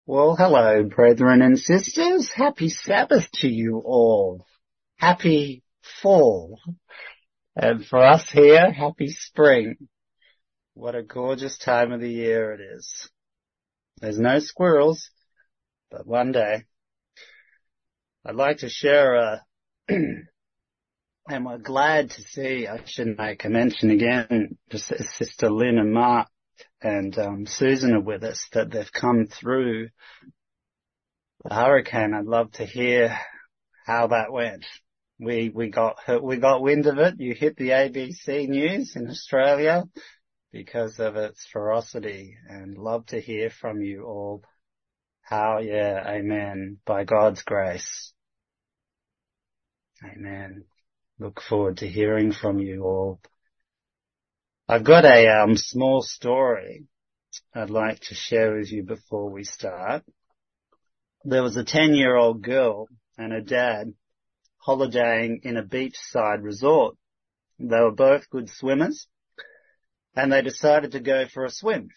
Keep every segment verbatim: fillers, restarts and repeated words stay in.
Well, hello, brethren and sisters. Happy Sabbath to you all. Happy fall. And for us here, happy spring. What a gorgeous time of the year it is. There's no squirrels, but one day. I'd like to share a, and we're glad to see, I should make a mention again, just Sister Lynn and Mark and um, Susan are with us, that they've come through the hurricane. I'd love to hear how that went. We we got we got wind of it. You hit the A B C News in Australia because of its ferocity, and love to hear from you all. How, yeah, amen. By God's grace. Amen. Look forward to hearing from you all. I've got a um, small story I'd like to share with you before we start. There was a ten-year-old girl and her dad holidaying in a beachside resort. They were both good swimmers, and they decided to go for a swim.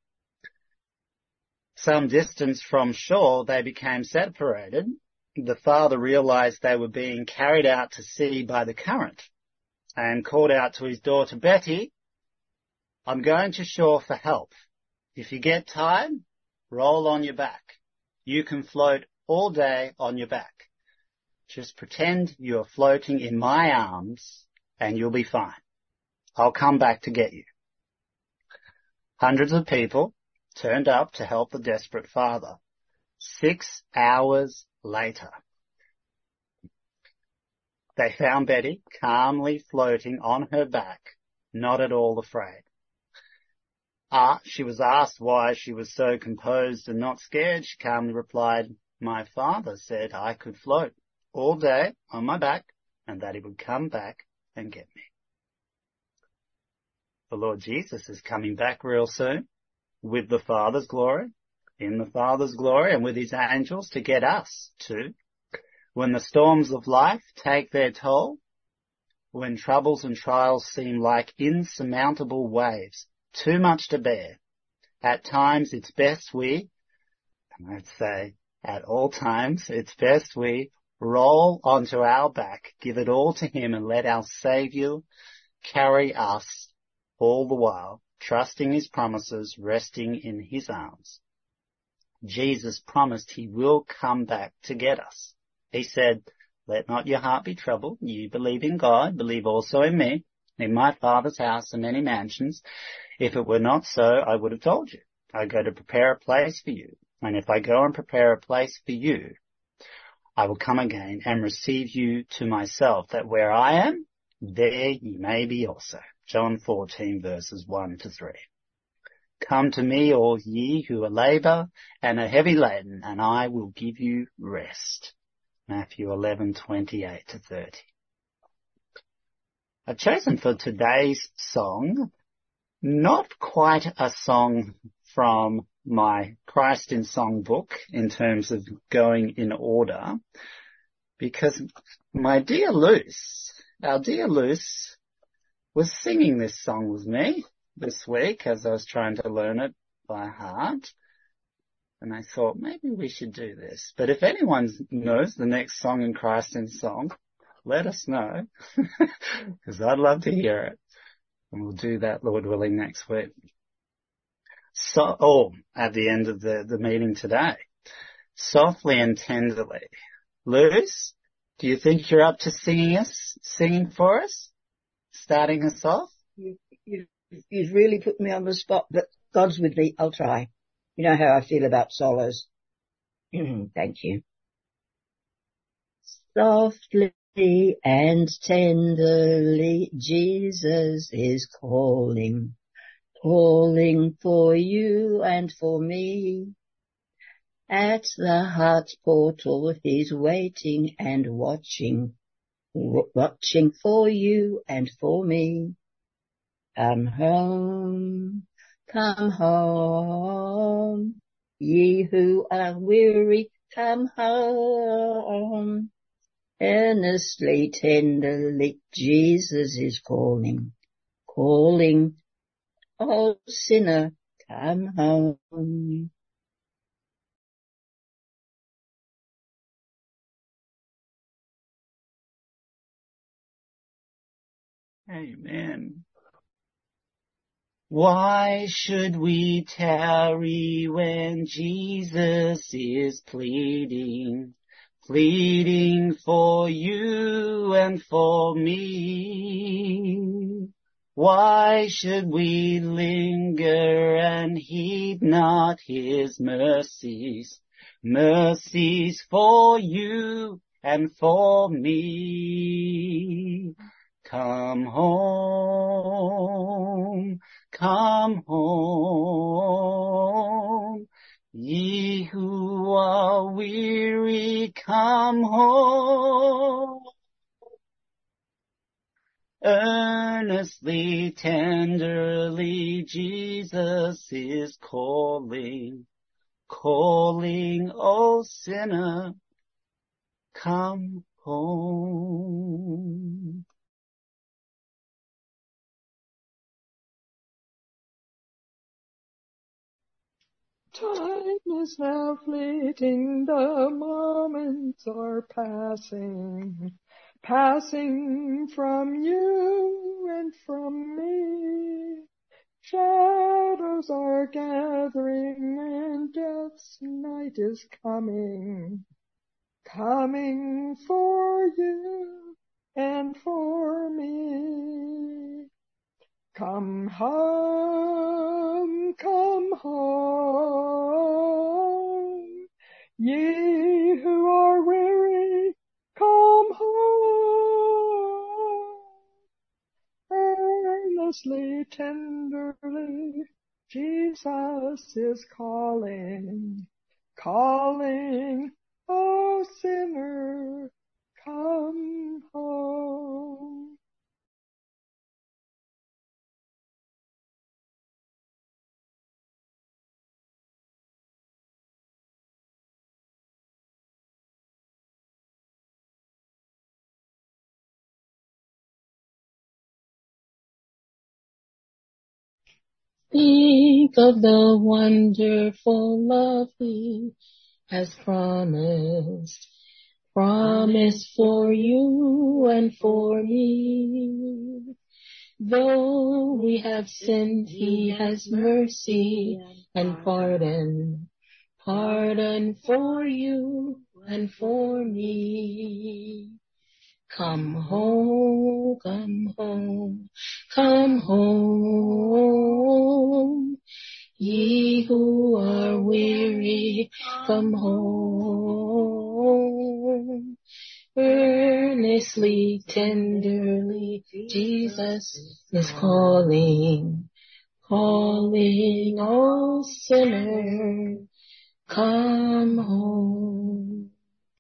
Some distance from shore, they became separated. The father realized they were being carried out to sea by the current and called out to his daughter, "Betty, I'm going to shore for help. If you get tired, roll on your back. You can float all day on your back. Just pretend you're floating in my arms and you'll be fine. I'll come back to get you." Hundreds of people turned up to help the desperate father. Six hours later, they found Betty calmly floating on her back, not at all afraid. Ah, she was asked why she was so composed and not scared. She calmly replied, "My father said I could float all day on my back and that he would come back and get me." The Lord Jesus is coming back real soon with the Father's glory, in the Father's glory and with his angels to get us too. When the storms of life take their toll, when troubles and trials seem like insurmountable waves, too much to bear, at times it's best we, and I'd say at all times, it's best we roll onto our back, give it all to him and let our Saviour carry us all the while, trusting his promises, resting in his arms. Jesus promised he will come back to get us. He said, "Let not your heart be troubled. You believe in God, believe also in me. In my Father's house are many mansions. If it were not so, I would have told you. I go to prepare a place for you. And if I go and prepare a place for you, I will come again and receive you to myself, that where I am, there ye may be also." John fourteen, verses one to three. "Come to me, all ye who are labour and are heavy laden, and I will give you rest." Matthew eleven, twenty-eight to thirty. I've chosen for today's song not quite a song from my Christ in Song book in terms of going in order, because my dear Luce, our dear Luce, was singing this song with me this week as I was trying to learn it by heart. And I thought, maybe we should do this. But if anyone knows the next song in Christ in Song, let us know, because I'd love to hear it. And we'll do that, Lord willing, next week. So, oh, at the end of the, the meeting today. Softly and tenderly. Luce, do you think you're up to singing us, singing for us? Starting us off? You, you, you've really put me on the spot, but God's with me. I'll try. You know how I feel about solos. Thank you. Softly and tenderly, Jesus is calling, calling for you and for me. At the heart's portal, he's waiting and watching, watching for you and for me. Come home, come home, ye who are weary, come home. Earnestly, tenderly, Jesus is calling, calling, oh sinner, come home. Amen. Why should we tarry when Jesus is pleading, pleading for you and for me? Why should we linger and heed not his mercies, mercies for you and for me? Come home, come home, ye who are weary, come home. Earnestly, tenderly, Jesus is calling, calling, O sinner, come home. Time is now fleeting, the moments are passing, passing from you and from me. Shadows are gathering and death's night is coming, coming for you and for me. Come home, come home, ye who are weary, come home. Earnestly, tenderly, Jesus is calling, calling, O sinner, come home. Think of the wonderful love he has promised, promised for you and for me. Though we have sinned, he has mercy and pardon, pardon for you and for me. Come home, come home, come home. Ye who are weary, come home. Earnestly, tenderly, Jesus is calling, calling, O sinner, come home.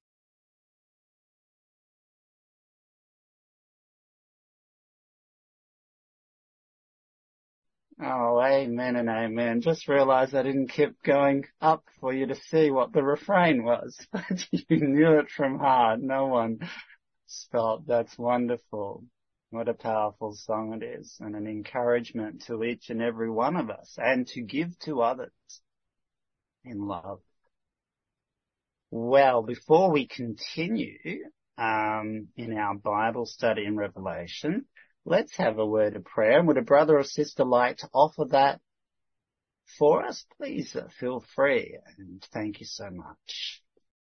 Oh, amen and amen. Just realised I didn't keep going up for you to see what the refrain was, but you knew it from heart. No one stopped. That's wonderful. What a powerful song it is, and an encouragement to each and every one of us, and to give to others in love. Well, before we continue um, in our Bible study in Revelation, let's have a word of prayer. And would a brother or sister like to offer that for us? Please uh, feel free, and thank you so much.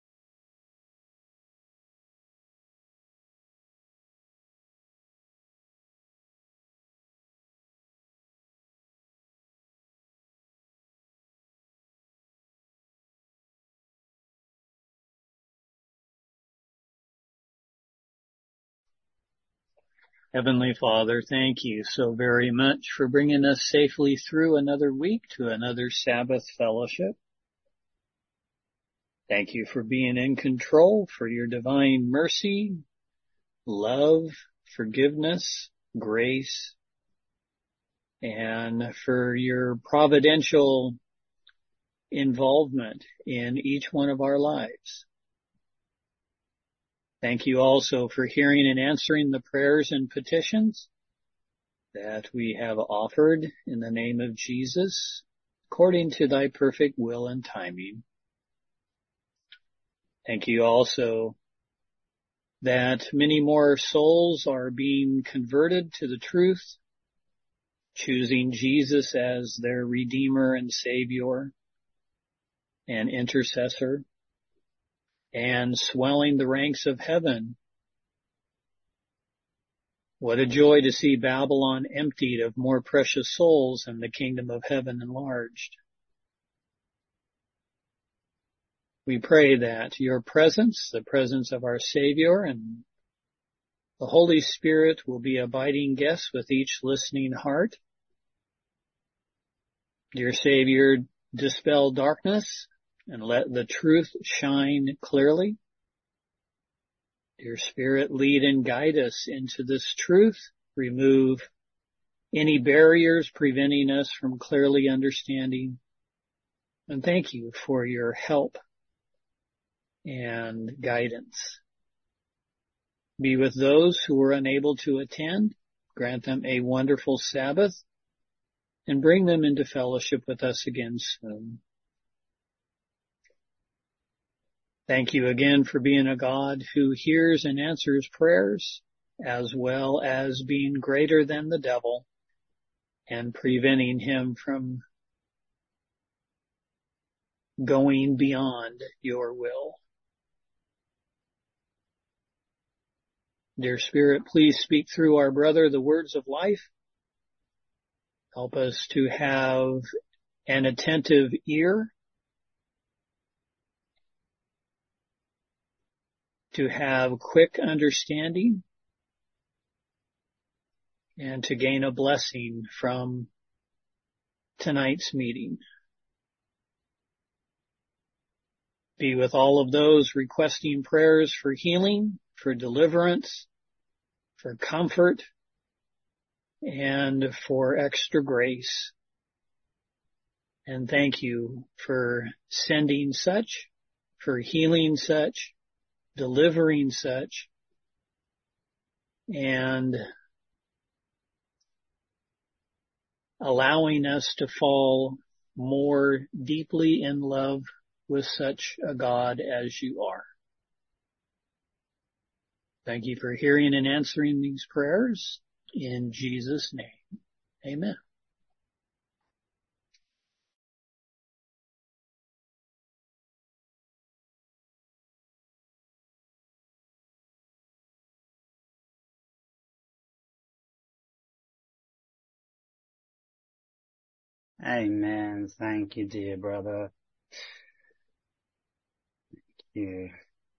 Heavenly Father, thank you so very much for bringing us safely through another week to another Sabbath fellowship. Thank you for being in control, for your divine mercy, love, forgiveness, grace, and for your providential involvement in each one of our lives. Thank you also for hearing and answering the prayers and petitions that we have offered in the name of Jesus, according to thy perfect will and timing. Thank you also that many more souls are being converted to the truth, choosing Jesus as their Redeemer and Savior and intercessor, and swelling the ranks of heaven. What a joy to see Babylon emptied of more precious souls and the kingdom of heaven enlarged. We pray that your presence, the presence of our Savior and the Holy Spirit will be abiding guests with each listening heart. Dear Savior, dispel darkness and let the truth shine clearly. Dear Spirit, lead and guide us into this truth. Remove any barriers preventing us from clearly understanding. And thank you for your help and guidance. Be with those who were unable to attend. Grant them a wonderful Sabbath and bring them into fellowship with us again soon. Thank you again for being a God who hears and answers prayers, as well as being greater than the devil and preventing him from going beyond your will. Dear Spirit, please speak through our brother the words of life. Help us to have an attentive ear, to have quick understanding, and to gain a blessing from tonight's meeting. Be with all of those requesting prayers for healing, for deliverance, for comfort, and for extra grace. And thank you for sending such, for healing such, delivering such, and allowing us to fall more deeply in love with such a God as you are. Thank you for hearing and answering these prayers. In Jesus' name, amen. Amen. Thank you, dear brother. Thank you.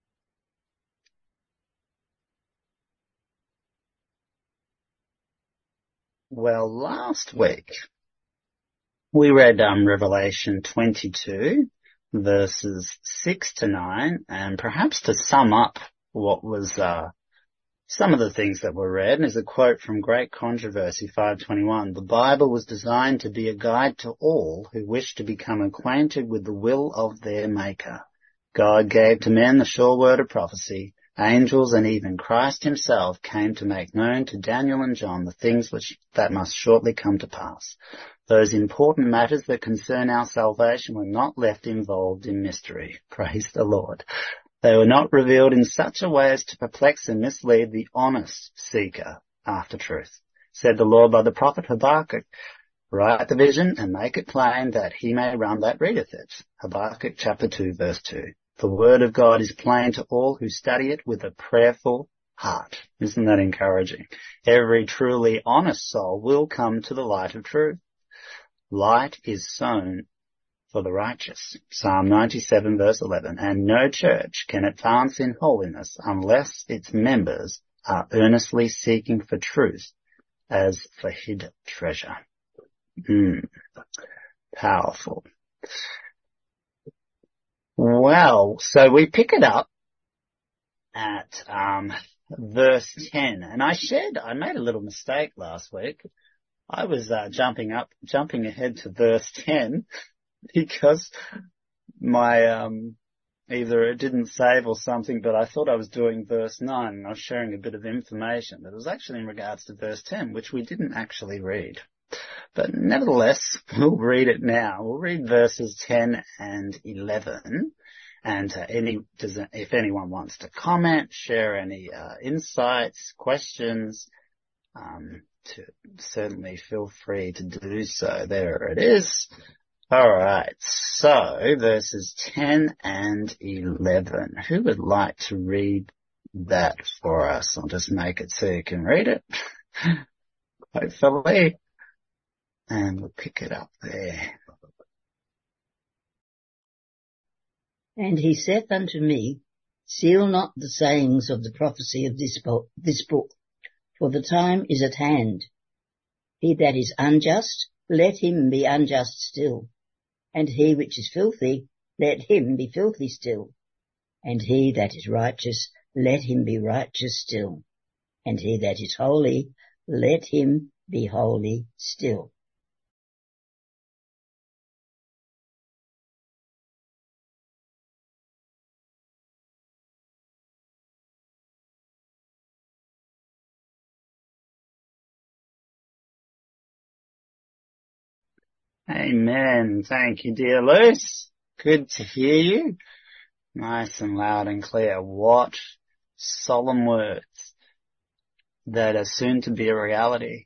Well, last week we read um, Revelation twenty-two, verses six to nine, and perhaps to sum up what was uh, some of the things that were read is a quote from Great Controversy five twenty-one. The Bible was designed to be a guide to all who wish to become acquainted with the will of their Maker. God gave to men the sure word of prophecy. Angels and even Christ himself came to make known to Daniel and John the things which that must shortly come to pass. Those important matters that concern our salvation were not left involved in mystery. Praise the Lord. They were not revealed in such a way as to perplex and mislead the honest seeker after truth. Said the Lord by the prophet Habakkuk, write the vision and make it plain that he may run that readeth it. Habakkuk chapter two verse two. The word of God is plain to all who study it with a prayerful heart. Isn't that encouraging? Every truly honest soul will come to the light of truth. Light is sown for the righteous. Psalm ninety-seven verse eleven. And no church can advance in holiness unless its members are earnestly seeking for truth as for hid treasure. Mm. Powerful. Well, so we pick it up at um, verse ten, and I shared, I made a little mistake last week. I was uh, jumping up, jumping ahead to verse ten because my um, either it didn't save or something, but I thought I was doing verse nine, and I was sharing a bit of information, but it was actually in regards to verse ten, which we didn't actually read. But nevertheless, we'll read it now. We'll read verses ten and eleven. And uh, any, does, if anyone wants to comment, share any uh, insights, questions, um, to certainly feel free to do so. There it is. All right. So verses ten and eleven. Who would like to read that for us? I'll just make it so you can read it. Hopefully. And we'll pick it up there. And he saith unto me, seal not the sayings of the prophecy of this book, this book, for the time is at hand. He that is unjust, let him be unjust still. And he which is filthy, let him be filthy still. And he that is righteous, let him be righteous still. And he that is holy, let him be holy still. Amen. Thank you, dear Luce. Good to hear you. Nice and loud and clear. What solemn words that are soon to be a reality.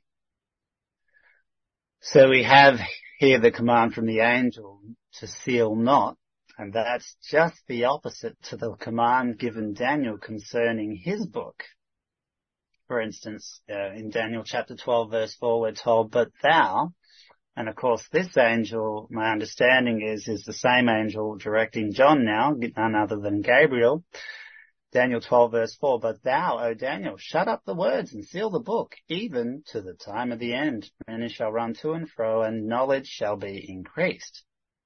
So we have here the command from the angel to seal not, and that's just the opposite to the command given Daniel concerning his book. For instance, uh, in Daniel chapter twelve verse four, we're told, but thou, and of course this angel, my understanding is, is the same angel directing John now, none other than Gabriel. Daniel twelve verse four, but thou, O Daniel, shut up the words and seal the book, even to the time of the end. Many shall run to and fro, and knowledge shall be increased.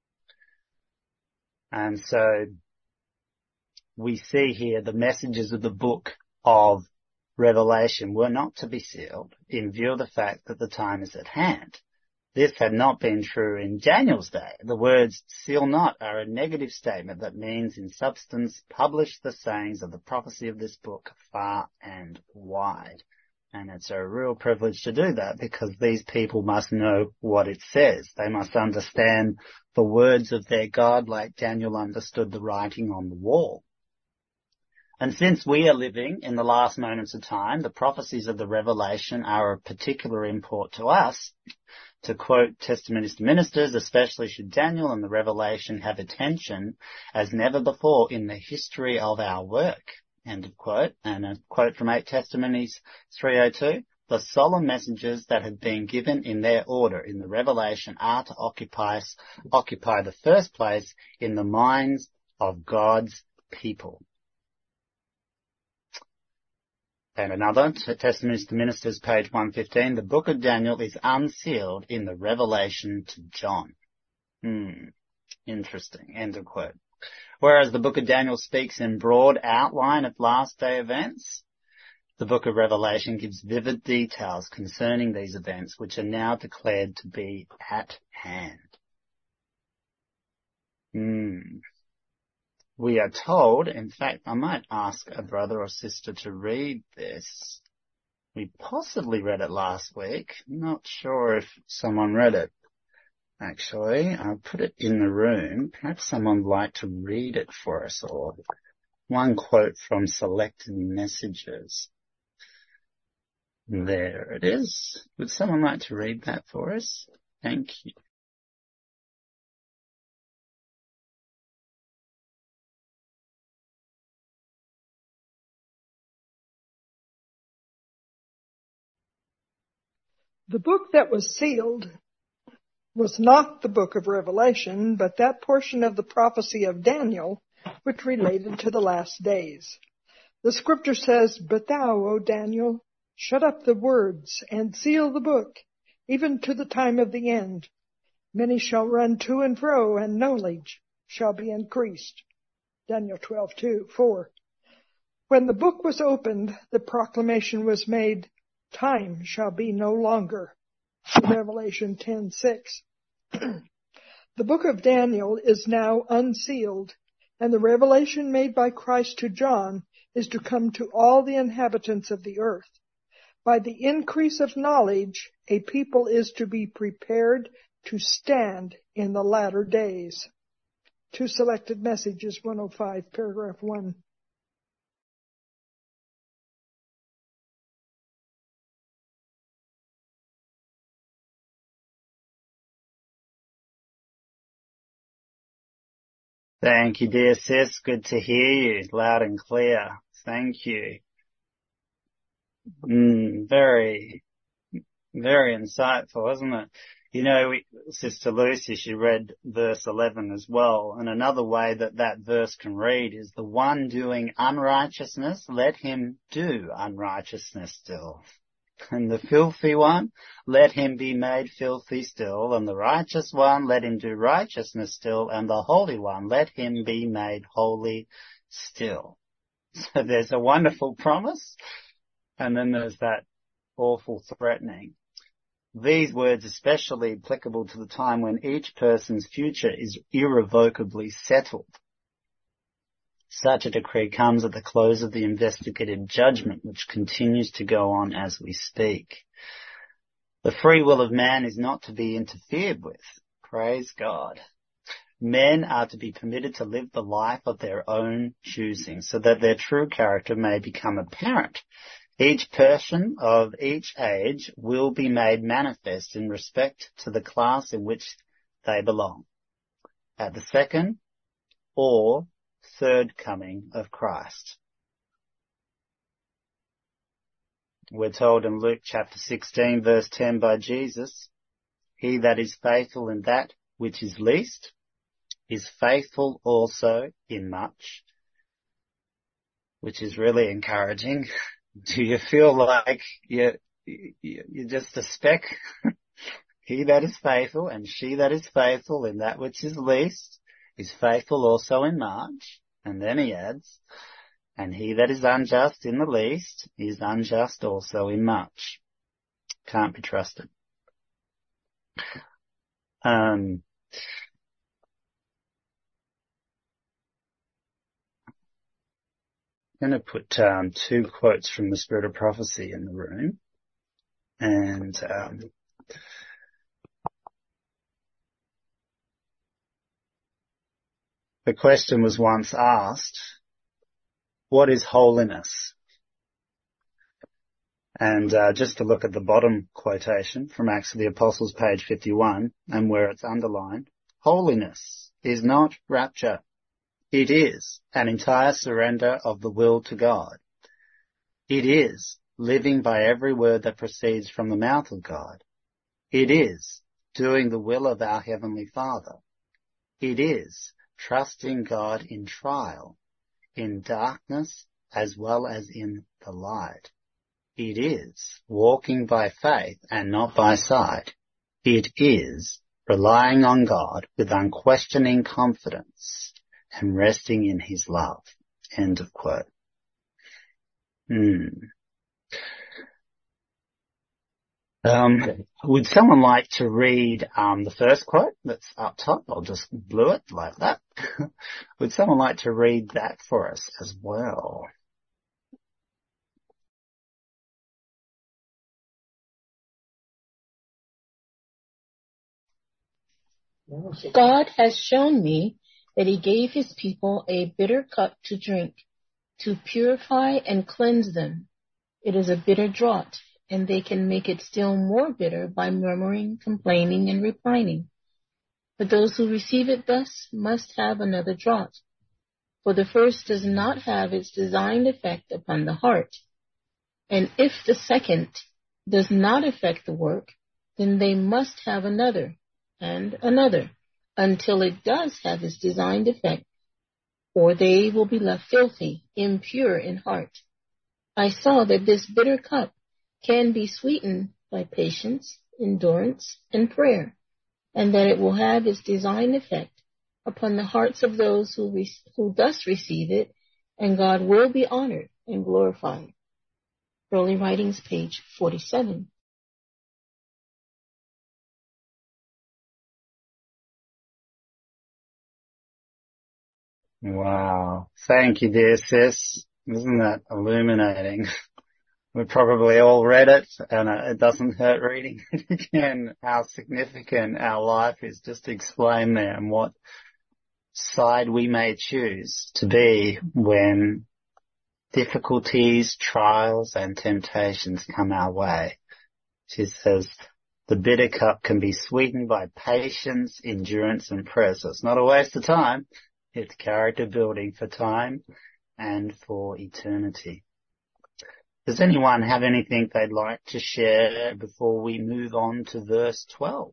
And so we see here the messages of the book of Revelation were not to be sealed in view of the fact that the time is at hand. This had not been true in Daniel's day. The words seal not are a negative statement that means in substance publish the sayings of the prophecy of this book far and wide. And it's a real privilege to do that because these people must know what it says. They must understand the words of their God like Daniel understood the writing on the wall. And since we are living in the last moments of time, the prophecies of the Revelation are of particular import to us. To quote testimonies to ministers, especially should Daniel and the Revelation have attention as never before in the history of our work. End of quote. And a quote from eight Testimonies three oh two. The solemn messages that have been given in their order in the Revelation are to occupy, occupy the first place in the minds of God's people. And another, Testimonies to Ministers, page one fifteen, the book of Daniel is unsealed in the Revelation to John. Hmm, interesting. End of quote. Whereas the book of Daniel speaks in broad outline of last day events, the book of Revelation gives vivid details concerning these events which are now declared to be at hand. Hmm. We are told, in fact, I might ask a brother or sister to read this. We possibly read it last week. Not sure if someone read it. Actually, I'll put it in the room. Perhaps someone would like to read it for us all. One quote from Selected Messages. There it is. Would someone like to read that for us? Thank you. The book that was sealed was not the book of Revelation, but that portion of the prophecy of Daniel which related to the last days. The scripture says, but thou, O Daniel, shut up the words and seal the book, even to the time of the end. Many shall run to and fro, and knowledge shall be increased. Daniel twelve two, four. When the book was opened, the proclamation was made, time shall be no longer. Revelation ten six. The book of Daniel is now unsealed, and the revelation made by Christ to John is to come to all the inhabitants of the earth. By the increase of knowledge, a people is to be prepared to stand in the latter days. Two selected messages, one oh five, paragraph one. Thank you, dear sis. Good to hear you loud and clear. Thank you. Mm, very, very insightful, isn't it? You know, we, Sister Lucy, she read verse eleven as well. And another way that that verse can read is, the one doing unrighteousness, let him do unrighteousness still. And the filthy one, let him be made filthy still. And the righteous one, let him do righteousness still. And the holy one, let him be made holy still. So there's a wonderful promise. And then there's that awful threatening. These words especially applicable to the time when each person's future is irrevocably settled. Such a decree comes at the close of the investigative judgment, which continues to go on as we speak. The free will of man is not to be interfered with. Praise God. Men are to be permitted to live the life of their own choosing, so that their true character may become apparent. Each person of each age will be made manifest in respect to the class in which they belong, at the second or third coming of Christ. We're told in Luke chapter sixteen, verse ten by Jesus, he that is faithful in that which is least is faithful also in much, which is really encouraging. Do you feel like you're, you're just a speck? He that is faithful and she that is faithful in that which is least is faithful also in much. And then he adds, and he that is unjust in the least is unjust also in much. Can't be trusted. Um, I'm going to put um, two quotes from the Spirit of Prophecy in the room. And um, the question was once asked, what is holiness? And uh, just to look at the bottom quotation from Acts of the Apostles, page fifty-one, and where it's underlined, holiness is not rapture. It is an entire surrender of the will to God. It is living by every word that proceeds from the mouth of God. It is doing the will of our Heavenly Father. It is trusting God in trial, in darkness as well as in the light. It is walking by faith and not by sight. It is relying on God with unquestioning confidence and resting in his love. End of quote. Hmm. Um, would someone like to read um, the first quote that's up top? I'll just blue it like that. Would someone like to read that for us as well? God has shown me that he gave his people a bitter cup to drink, to purify and cleanse them. It is a bitter draught, and they can make it still more bitter by murmuring, complaining, and repining. But those who receive it thus must have another draught. For the first does not have its designed effect upon the heart. And if the second does not affect the work, then they must have another, and another, until it does have its designed effect, or they will be left filthy, impure in heart. I saw that this bitter cup can be sweetened by patience, endurance, and prayer, and that it will have its designed effect upon the hearts of those who, re- who thus receive it, and God will be honored and glorified. Early Writings, page forty-seven. Wow. Thank you, dear sis. Isn't that illuminating? We've probably all read it, and it doesn't hurt reading it again, how significant our life is, just to explain there and what side we may choose to be when difficulties, trials, and temptations come our way. She says the bitter cup can be sweetened by patience, endurance, and prayer. So it's not a waste of time. It's character building for time and for eternity. Does anyone have anything they'd like to share before we move on to verse twelve?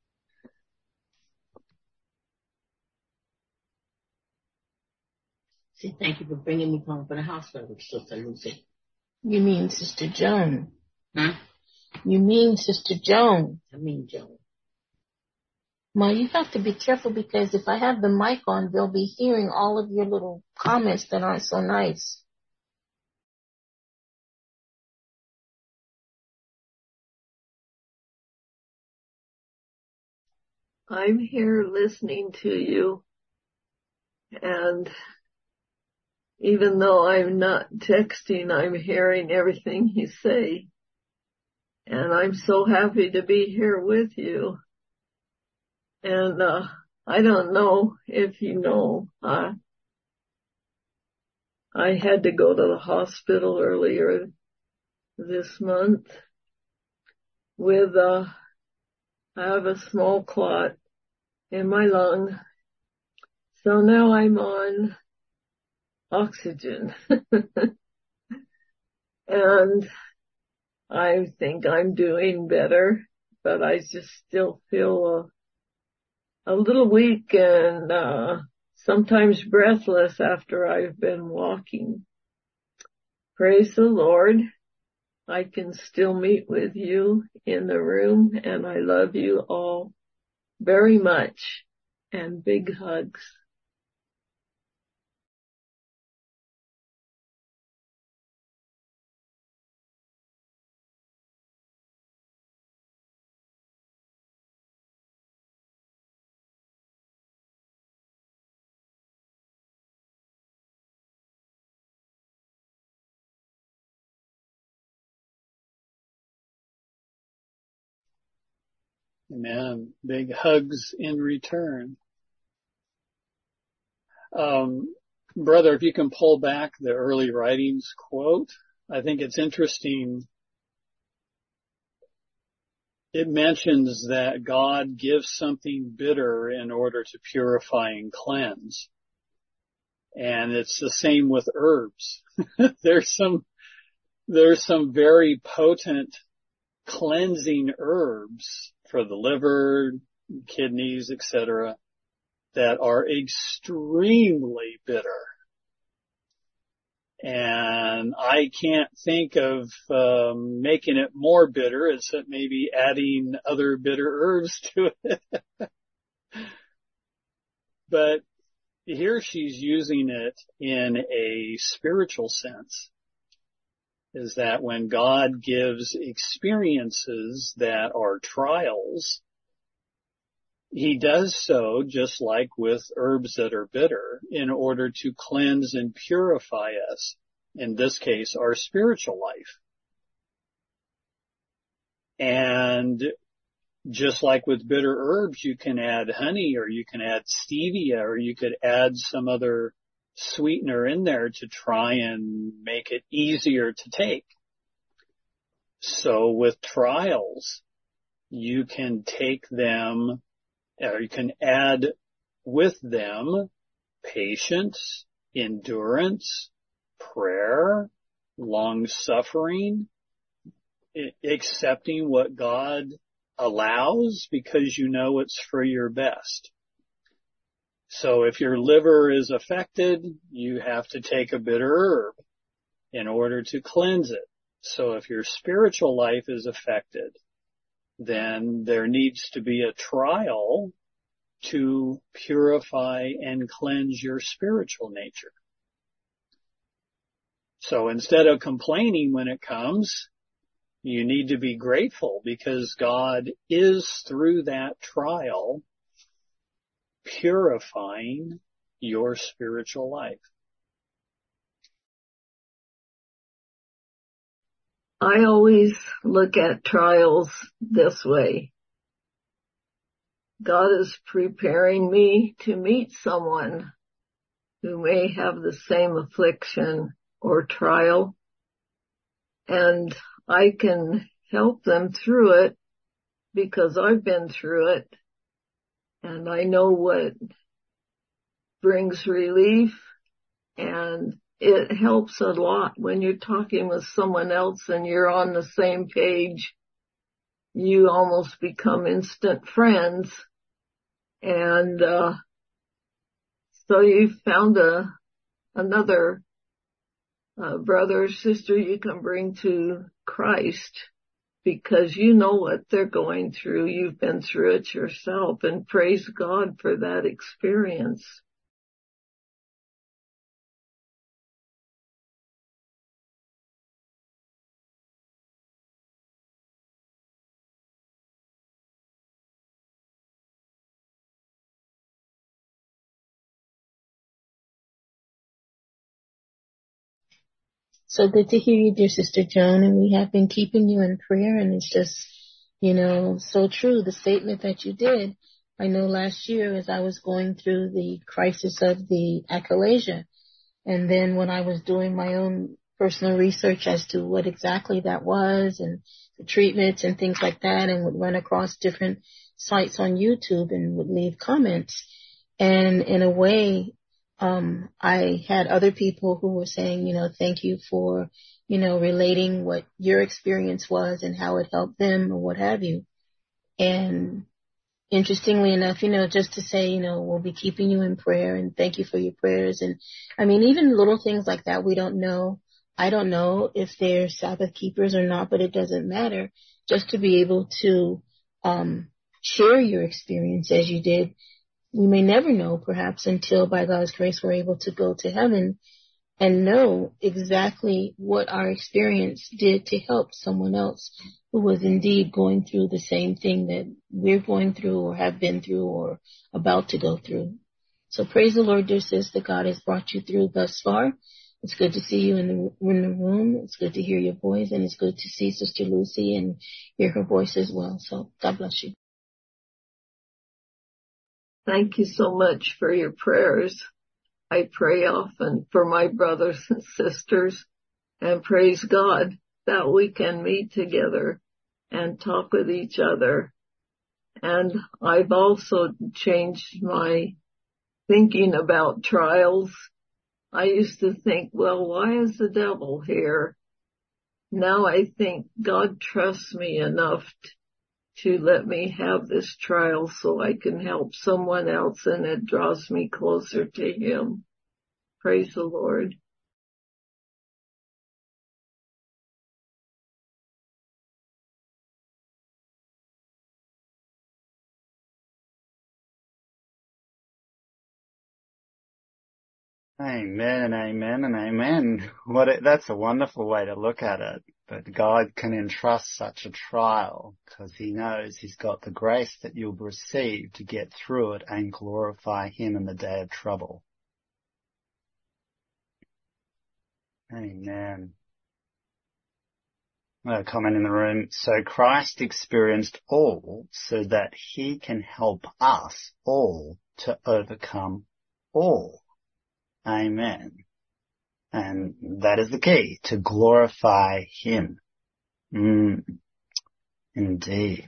Say thank you for bringing me home from the hospital, Sister Lucy. You mean Sister Joan? Huh? You mean Sister Joan? I mean Joan. Ma, you have to be careful because if I have the mic on, they'll be hearing all of your little comments that aren't so nice. I'm here listening to you, and even though I'm not texting, I'm hearing everything you say, and I'm so happy to be here with you. And uh I don't know if you know, uh, I had to go to the hospital earlier this month with uh I have a small clot in my lung. So now I'm on oxygen. And I think I'm doing better, but I just still feel a, a little weak and uh sometimes breathless after I've been walking. Praise the Lord. I can still meet with you in the room, and I love you all very much, and big hugs. Amen. Big hugs in return. Um, brother, if you can pull back the early writings quote, I think it's interesting. It mentions that God gives something bitter in order to purify and cleanse. And it's the same with herbs. There's some, there's some very potent cleansing herbs for the liver, kidneys, et cetera, that are extremely bitter. And I can't think of um, making it more bitter, except maybe adding other bitter herbs to it. But here she's using it in a spiritual sense, is that when God gives experiences that are trials, He does so just like with herbs that are bitter in order to cleanse and purify us. In this case, our spiritual life. And just like with bitter herbs, you can add honey or you can add stevia or you could add some other sweetener in there to try and make it easier to take. So with trials, you can take them, or you can add with them patience, endurance, prayer, long-suffering, accepting what God allows because you know it's for your best. So if your liver is affected, you have to take a bitter herb in order to cleanse it. So if your spiritual life is affected, then there needs to be a trial to purify and cleanse your spiritual nature. So instead of complaining when it comes, you need to be grateful because God is through that trial purifying your spiritual life. I always look at trials this way. God is preparing me to meet someone who may have the same affliction or trial, and I can help them through it because I've been through it, and I know what brings relief, and it helps a lot when you're talking with someone else and you're on the same page. You almost become instant friends. And, uh, so you found a, another, uh, brother or sister you can bring to Christ because you know what they're going through. You've been through it yourself, and praise God for that experience. So good to hear you, dear Sister Joan, and we have been keeping you in prayer, and it's just, you know, so true, the statement that you did. I know last year as I was going through the crisis of the achalasia, and then when I was doing my own personal research as to what exactly that was and the treatments and things like that, and would run across different sites on YouTube and would leave comments. And in a way, um, I had other people who were saying, you know, thank you for, you know, relating what your experience was and how it helped them or what have you. And interestingly enough, you know, just to say, you know, we'll be keeping you in prayer and thank you for your prayers. And I mean, even little things like that, we don't know. I don't know if they're Sabbath keepers or not, but it doesn't matter. Just to be able to, um, share your experience as you did. We may never know, perhaps, until by God's grace we're able to go to heaven and know exactly what our experience did to help someone else who was indeed going through the same thing that we're going through or have been through or about to go through. So praise the Lord, dear sis, that God has brought you through thus far. It's good to see you in the, in the room. It's good to hear your voice, and it's good to see Sister Lucy and hear her voice as well. So God bless you. Thank you so much for your prayers. I pray often for my brothers and sisters, and praise God that we can meet together and talk with each other. And I've also changed my thinking about trials. I used to think, well, why is the devil here? Now I think God trusts me enough to to let me have this trial so I can help someone else, and it draws me closer to Him. Praise the Lord. Amen and amen and amen. What it, that's a wonderful way to look at it. But God can entrust such a trial because He knows He's got the grace that you'll receive to get through it and glorify Him in the day of trouble. Amen. A comment in the room. So Christ experienced all so that He can help us all to overcome all. Amen. And that is the key, to glorify Him. Mm, indeed.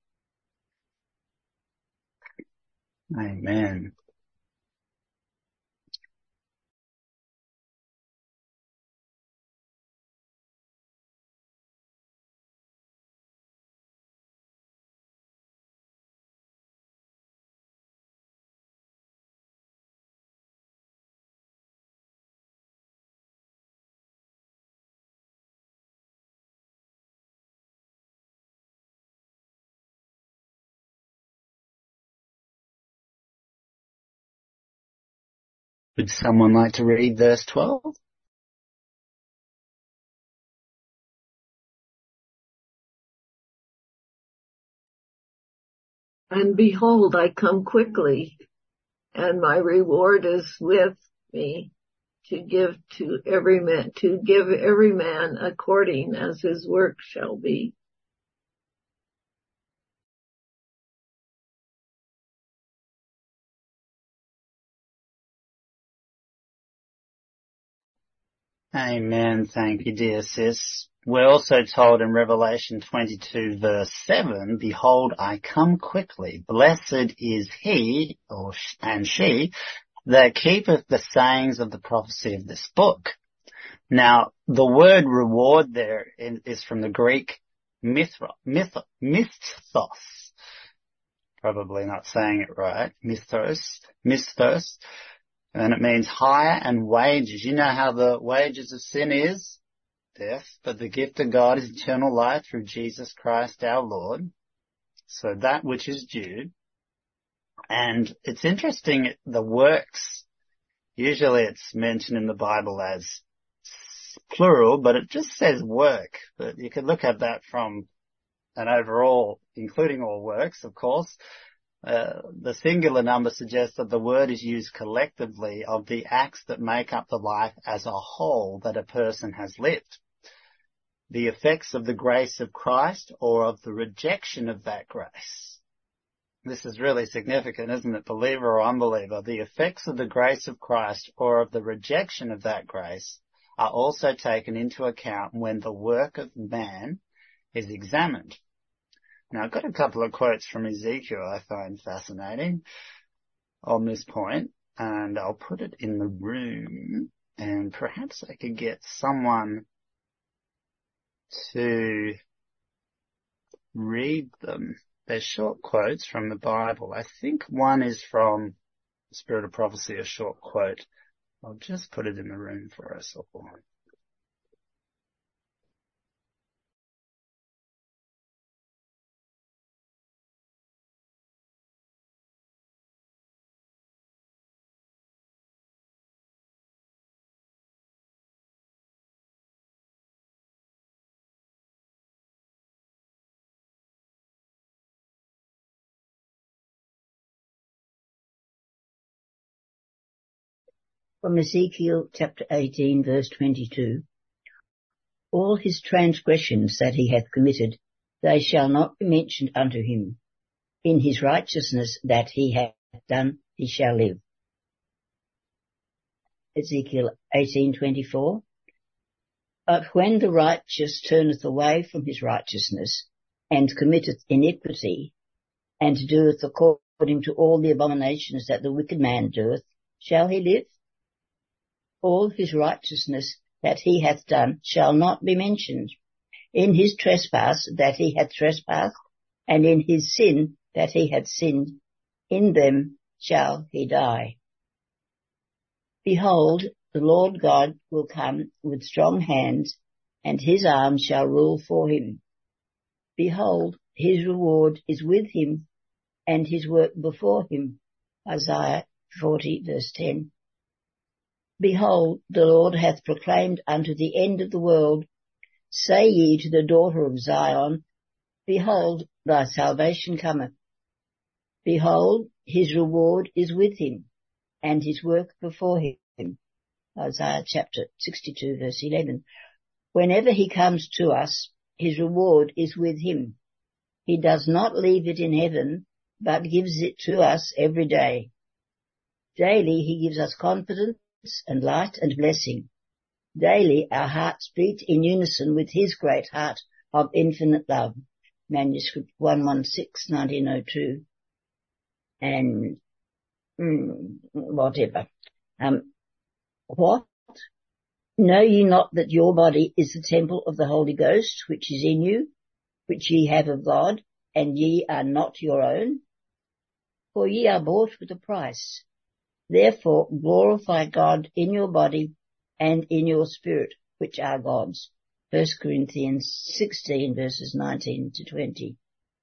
Amen. Would someone like to read verse twelve? And behold, I come quickly, and my reward is with me to give to every man, to give every man according as his work shall be. Amen. Thank you, dear sis. We're also told in Revelation twenty-two verse seven, behold, I come quickly. Blessed is he, or and she, that keepeth the sayings of the prophecy of this book. Now, the word reward there is from the Greek mithro, myth, mythos. Probably not saying it right. Mythos, mythos. And it means hire and wages. You know how the wages of sin is? Death. But the gift of God is eternal life through Jesus Christ our Lord. So that which is due. And it's interesting, the works, usually it's mentioned in the Bible as plural, but it just says work. But you could look at that from an overall, including all works, of course. Uh, the singular number suggests that the word is used collectively of the acts that make up the life as a whole that a person has lived. The effects of the grace of Christ or of the rejection of that grace. This is really significant, isn't it? Believer or unbeliever. The effects of the grace of Christ or of the rejection of that grace are also taken into account when the work of man is examined. Now, I've got a couple of quotes from Ezekiel I find fascinating on this point, and I'll put it in the room, and perhaps I could get someone to read them. They're short quotes from the Bible. I think one is from Spirit of Prophecy, a short quote. I'll just put it in the room for us all. From Ezekiel chapter eighteen verse twenty-two, all his transgressions that he hath committed, they shall not be mentioned unto him. In his righteousness that he hath done, he shall live. Ezekiel eighteen twenty-four, but when the righteous turneth away from his righteousness, and committeth iniquity, and doeth according to all the abominations that the wicked man doeth, shall he live? All his righteousness that he hath done shall not be mentioned. In his trespass that he hath trespassed, and in his sin that he hath sinned, in them shall he die. Behold, the Lord God will come with strong hands, and his arm shall rule for him. Behold, his reward is with him, and his work before him. Isaiah forty verse ten. Behold, the Lord hath proclaimed unto the end of the world, say ye to the daughter of Zion, behold, thy salvation cometh. Behold, his reward is with him, and his work before him. Isaiah chapter sixty-two verse eleven. Whenever he comes to us, his reward is with him. He does not leave it in heaven, but gives it to us every day. Daily he gives us confidence and light and blessing. Daily our hearts beat in unison with his great heart of infinite love. Manuscript one sixteen, nineteen oh two. And mm, whatever. Um, what? Know ye not that your body is the temple of the Holy Ghost, which is in you, which ye have of God, and ye are not your own? For ye are bought with a price. Therefore glorify God in your body and in your spirit, which are God's. First Corinthians sixteen verses nineteen to twenty.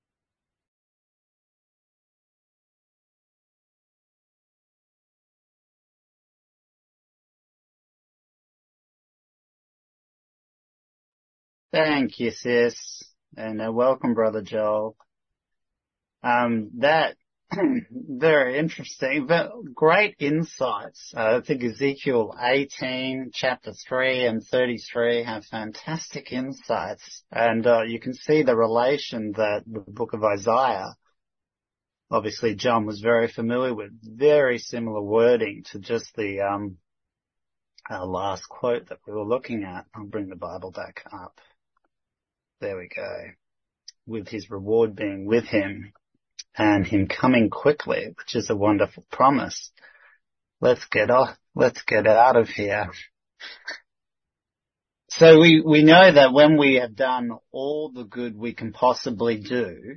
Thank you, sis. And uh, welcome, Brother Joel. Um, that very interesting, but great insights. Uh, I think Ezekiel eighteen, chapter three and thirty-three have fantastic insights. And uh, you can see the relation that the book of Isaiah, obviously John was very familiar with, very similar wording to just the um, our last quote that we were looking at. I'll bring the Bible back up. There we go. With his reward being with him and him coming quickly, which is a wonderful promise. Let's get off, let's get out of here. So we, we know that when we have done all the good we can possibly do,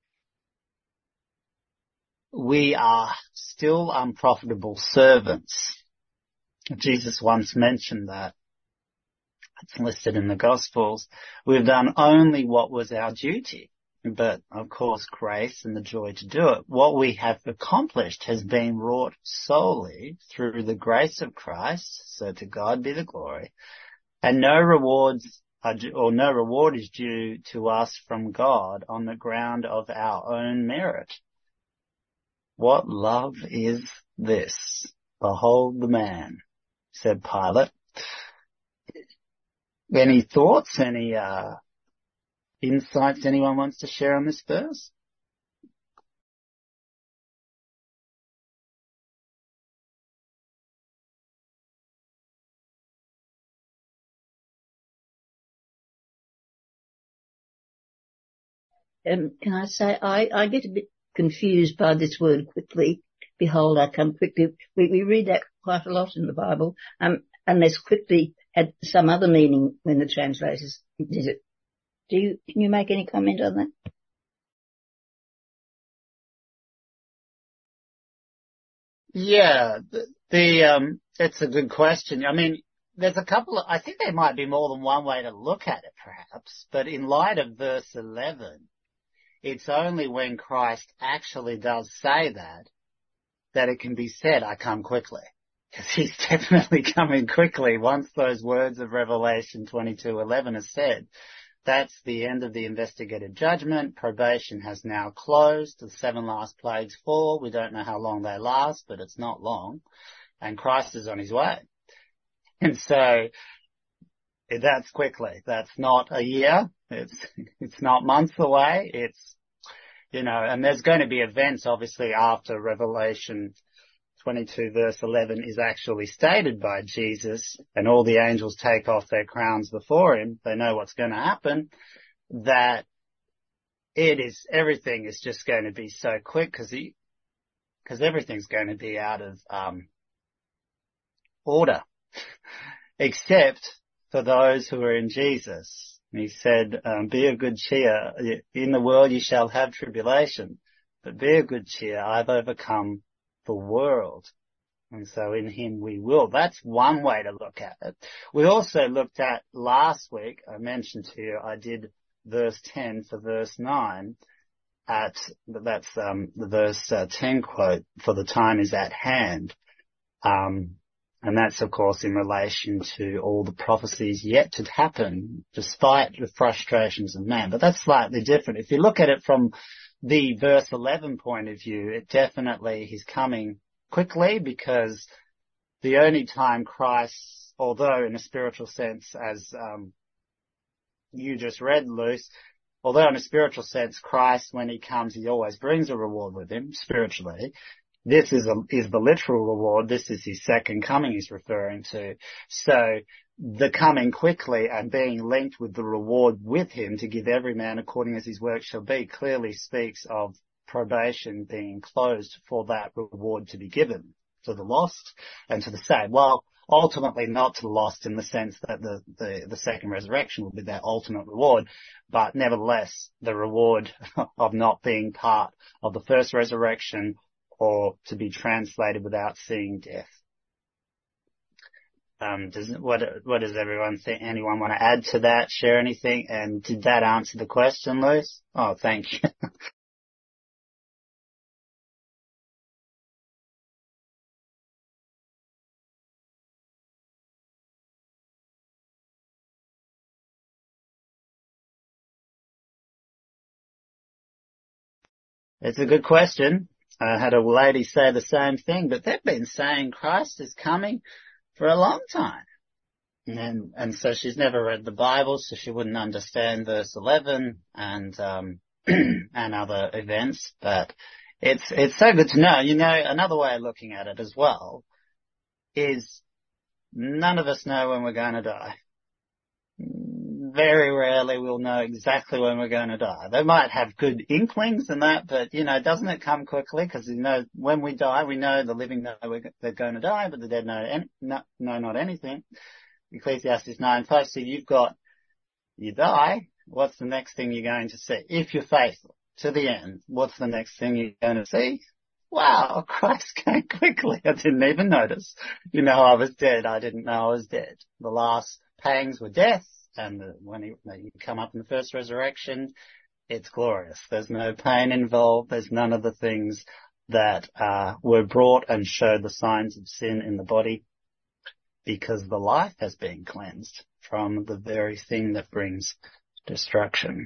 we are still unprofitable servants. Jesus once mentioned that. It's listed in the Gospels. We've done only what was our duty, but of course grace and the joy to do it. What we have accomplished has been wrought solely through the grace of Christ, so to God be the glory, and no rewards are due, or no reward is due to us from God on the ground of our own merit. What love is this? Behold the man, said Pilate. Any thoughts, any uh, insights anyone wants to share on this verse? Um, can I say, I, I get a bit confused by this word quickly. Behold, I come quickly. We, we read that quite a lot in the Bible, um, unless quickly had some other meaning when the translators did it. Do you, can you make any comment on that? Yeah, the, the um, it's a good question. I mean, there's a couple of, I think there might be more than one way to look at it perhaps, but in light of verse eleven, it's only when Christ actually does say that, that it can be said, I come quickly. Because he's definitely coming quickly once those words of Revelation twenty-two eleven are said. That's the end of the investigative judgment. Probation has now closed. The seven last plagues fall. We don't know how long they last, but it's not long. And Christ is on his way. And so that's quickly. That's not a year. It's, it's not months away. It's, you know, and there's going to be events obviously after Revelation twenty-two verse eleven is actually stated by Jesus and all the angels take off their crowns before him. They know what's going to happen, that it is, everything is just going to be so quick because he, because everything's going to be out of, um, order, except for those who are in Jesus. And he said, um, be of good cheer. In the world you shall have tribulation, but be of good cheer. I've overcome the world. And so in him we will. That's one way to look at it. We also looked at last week, I mentioned to you, I did verse ten for verse nine at, that's, um, the verse uh, ten quote, for the time is at hand. Um, and that's of course in relation to all the prophecies yet to happen, despite the frustrations of man. But that's slightly different. If you look at it from the verse eleven point of view, it definitely he's coming quickly, because the only time Christ, although in a spiritual sense, as um, you just read, Luce, although in a spiritual sense Christ, when he comes, he always brings a reward with him spiritually. This is a, is the literal reward. This is his second coming he's referring to. So the coming quickly and being linked with the reward with him to give every man according as his work shall be clearly speaks of probation being closed for that reward to be given to the lost and to the saved. Well, ultimately not to the lost in the sense that the, the, the second resurrection will be their ultimate reward, but nevertheless the reward of not being part of the first resurrection or to be translated without seeing death. Um, does, what, what does everyone think? Anyone want to add to that? Share anything? And did that answer the question, Luce? Oh, thank you. It's a good question. I had a lady say the same thing, but they've been saying Christ is coming for a long time. And, and so she's never read the Bible, so she wouldn't understand verse eleven and, um, and other events, but it's, it's so good to know. You know, another way of looking at it as well is None of us know when we're going to die. Very rarely we'll know exactly when we're going to die. They might have good inklings and that, but, you know, doesn't it come quickly? Because, you know, when we die, we know the living know we're, they're going to die, but the dead know, any, no, know not anything. Ecclesiastes nine five, so you've got, you die, what's the next thing you're going to see? If you're faithful to the end, what's the next thing you're going to see? Wow, Christ came quickly. I didn't even notice. You know, I was dead. I didn't know I was dead. The last pangs were death. And the, when you, you come up in the first resurrection, it's glorious. There's no pain involved. There's none of the things that uh, were brought and showed the signs of sin in the body, because the life has been cleansed from the very thing that brings destruction.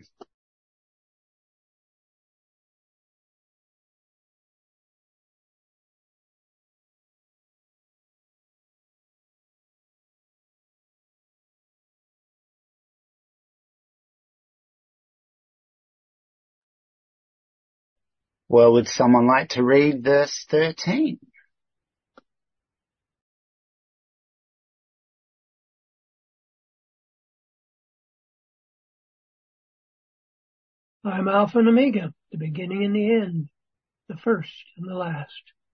Well, would someone like to read verse thirteen? I'm Alpha and Omega, the beginning and the end, the first and the last.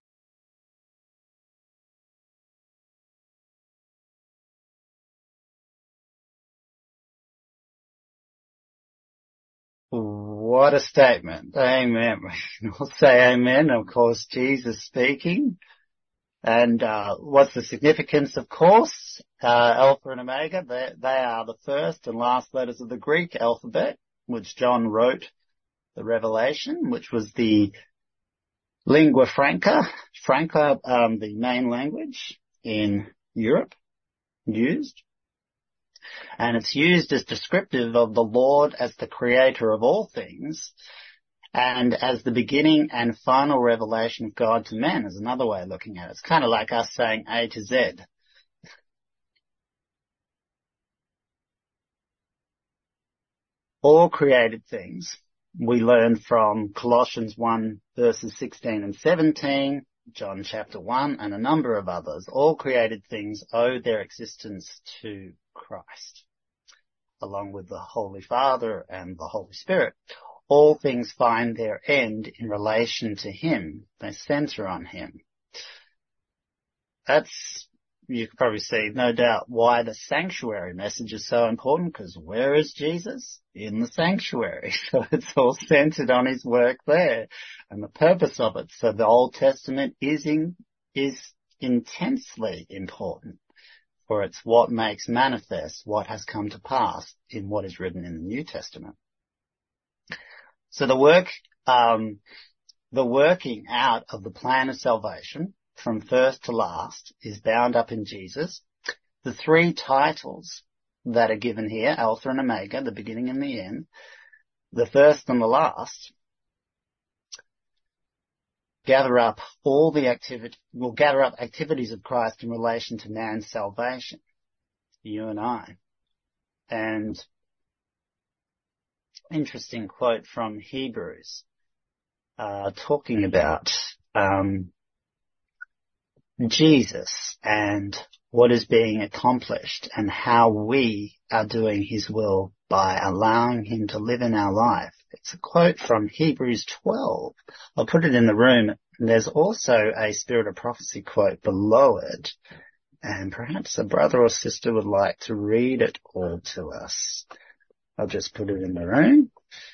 What a statement. Amen. We'll say amen. Of course, Jesus speaking. And uh, what's the significance? Of course, uh, Alpha and Omega, they, they are the first and last letters of the Greek alphabet, which John wrote the Revelation, which was the lingua franca, franca, um, the main language in Europe used. And it's used as descriptive of the Lord as the creator of all things, and as the beginning and final revelation of God to men is another way of looking at it. It's kind of like us saying A to Z. All created things. We learn from Colossians one verses sixteen and seventeen, John chapter one, and a number of others. All created things owe their existence to Christ, along with the Holy Father and the Holy Spirit. All things find their end in relation to Him. They center on Him. That's, you can probably see, no doubt, why the sanctuary message is so important, because where is Jesus? In the sanctuary. So it's all centered on His work there and the purpose of it. So the Old Testament is in, is intensely important, for it's what makes manifest what has come to pass in what is written in the New Testament. So the work, um, the working out of the plan of salvation from first to last is bound up in Jesus. The three titles that are given here, Alpha and Omega, the beginning and the end, the first and the last, gather up all the activity, will gather up activities of Christ in relation to man's salvation, you and I. And interesting quote from Hebrews, uh, talking about, um, Jesus and what is being accomplished and how we are doing His will by allowing Him to live in our life. It's a quote from Hebrews twelve. I'll put it in the room. And there's also a Spirit of Prophecy quote below it. And perhaps a brother or sister would like to read it all to us. I'll just put it in the room.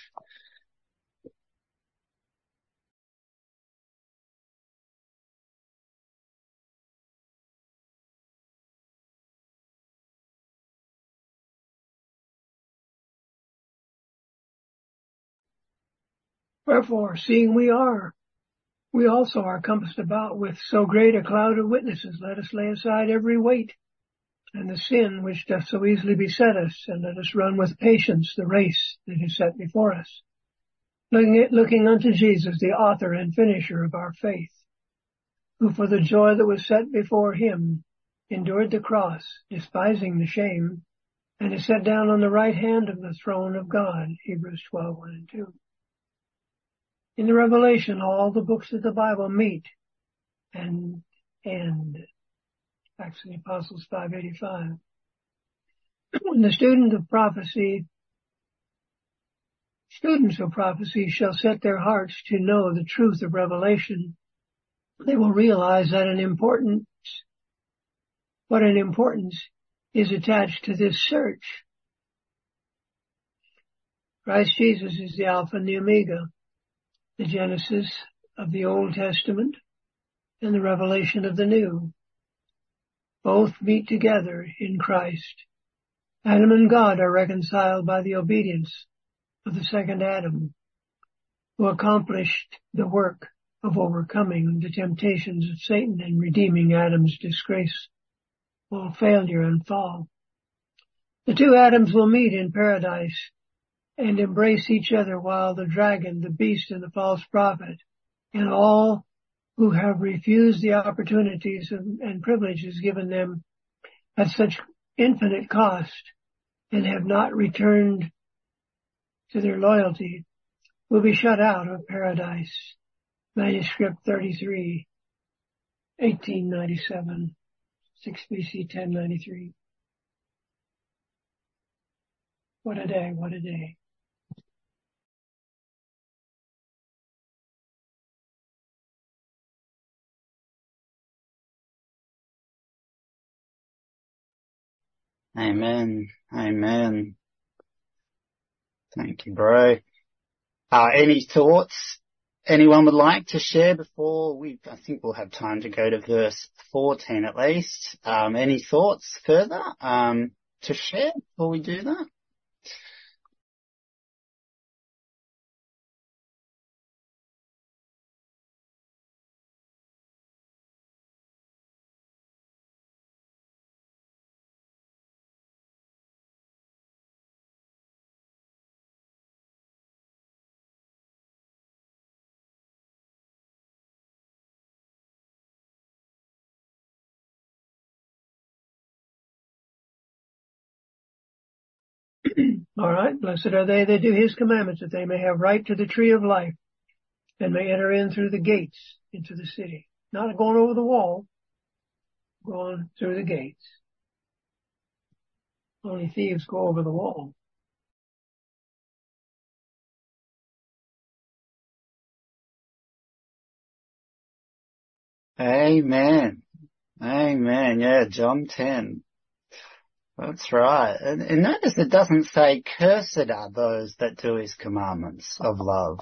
Wherefore, seeing we are, we also are compassed about with so great a cloud of witnesses, let us lay aside every weight and the sin which doth so easily beset us, and let us run with patience the race that is set before us, looking, at, looking unto Jesus, the author and finisher of our faith, who for the joy that was set before Him endured the cross, despising the shame, and is set down on the right hand of the throne of God, Hebrews twelve, one and two. In the Revelation, all the books of the Bible meet and end Acts of the Apostles five eighty-five. When the student of prophecy, students of prophecy shall set their hearts to know the truth of revelation, they will realize that an importance, what an importance is attached to this search. Christ Jesus is the Alpha and the Omega, the Genesis of the Old Testament and the revelation of the New. Both meet together in Christ. Adam and God are reconciled by the obedience of the second Adam, who accomplished the work of overcoming the temptations of Satan and redeeming Adam's disgraceful failure and fall. The two Adams will meet in paradise and embrace each other, while the dragon, the beast, and the false prophet, and all who have refused the opportunities and privileges given them at such infinite cost and have not returned to their loyalty, will be shut out of paradise. Manuscript thirty-three, eighteen ninety-seven, six B C ten ninety-three. What a day, what a day. Amen. Amen. Thank you, bro. Uh, any thoughts anyone would like to share before we, I think we'll have time to go to verse fourteen at least. Um, any thoughts further, um, to share before we do that? All right. Blessed are they that do his commandments, that they may have right to the tree of life and may enter in through the gates into the city. Not going over the wall, going through the gates. Only thieves go over the wall. Amen. Amen. Yeah, John ten. That's right. And, and notice it doesn't say, cursed are those that do his commandments of love.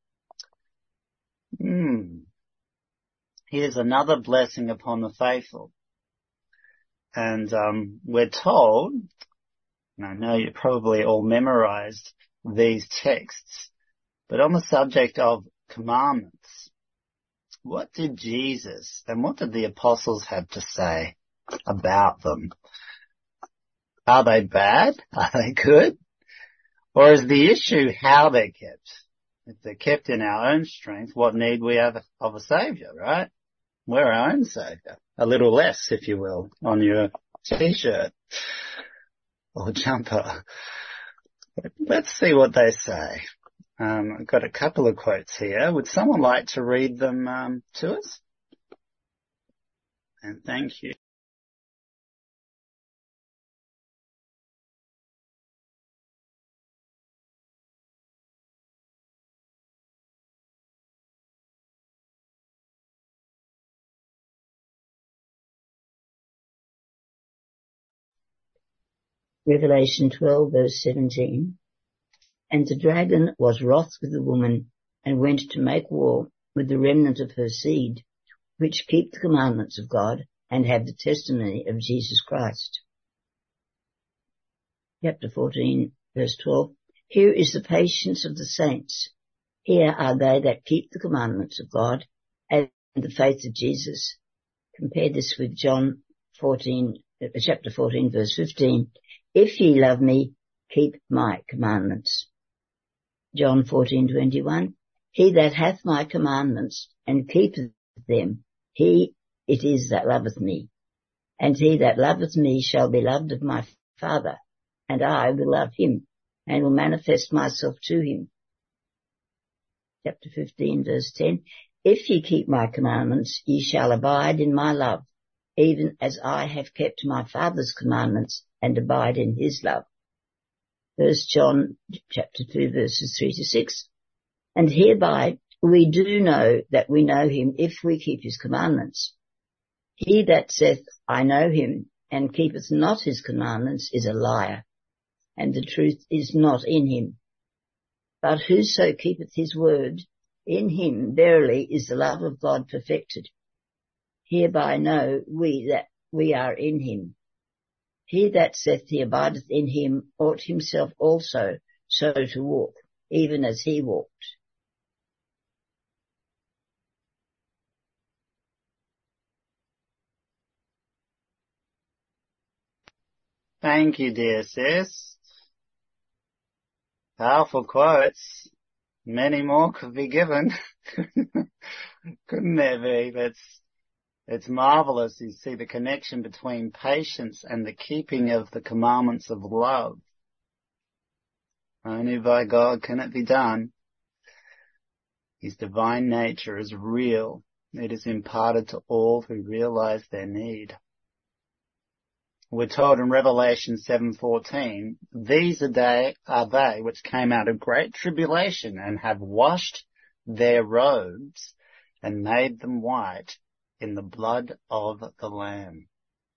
Hmm. Here's another blessing upon the faithful. And um, we're told, and I know you probably all memorized these texts, but on the subject of commandments, what did Jesus and what did the apostles have to say about them? Are they bad? Are they good? Or is the issue how they're kept? If they're kept in our own strength, what need we have of a saviour, right? We're our own saviour. A little less, if you will, on your t-shirt or jumper. Let's see what they say. Um, I've got a couple of quotes here. Would someone like to read them um, to us? And thank you. Revelation twelve verse seventeen. And the dragon was wroth with the woman and went to make war with the remnant of her seed, which keep the commandments of God and have the testimony of Jesus Christ. Chapter fourteen verse twelve. Here is the patience of the saints. Here are they that keep the commandments of God and the faith of Jesus. Compare this with John fourteen, chapter fourteen verse fifteen. If ye love me, keep my commandments. John fourteen twenty-one. He that hath my commandments and keepeth them, he it is that loveth me. And he that loveth me shall be loved of my Father, and I will love him, and will manifest myself to him. Chapter fifteen verse ten. If ye keep my commandments, ye shall abide in my love, even as I have kept my Father's commandments and abide in his love. First John chapter two verses three to six. And hereby we do know that we know him if we keep his commandments. He that saith, I know him, and keepeth not his commandments is a liar, and the truth is not in him. But whoso keepeth his word, in him verily is the love of God perfected. Hereby know we that we are in him. He that saith he abideth in him ought himself also so to walk, even as he walked. Thank you, dear sis. Powerful quotes. Many more could be given. Couldn't there be? That's, it's marvelous. You see the connection between patience and the keeping of the commandments of love. Only by God can it be done. His divine nature is real. It is imparted to all who realize their need. We're told in Revelation seven fourteen, these are they, are they which came out of great tribulation and have washed their robes and made them white in the blood of the Lamb.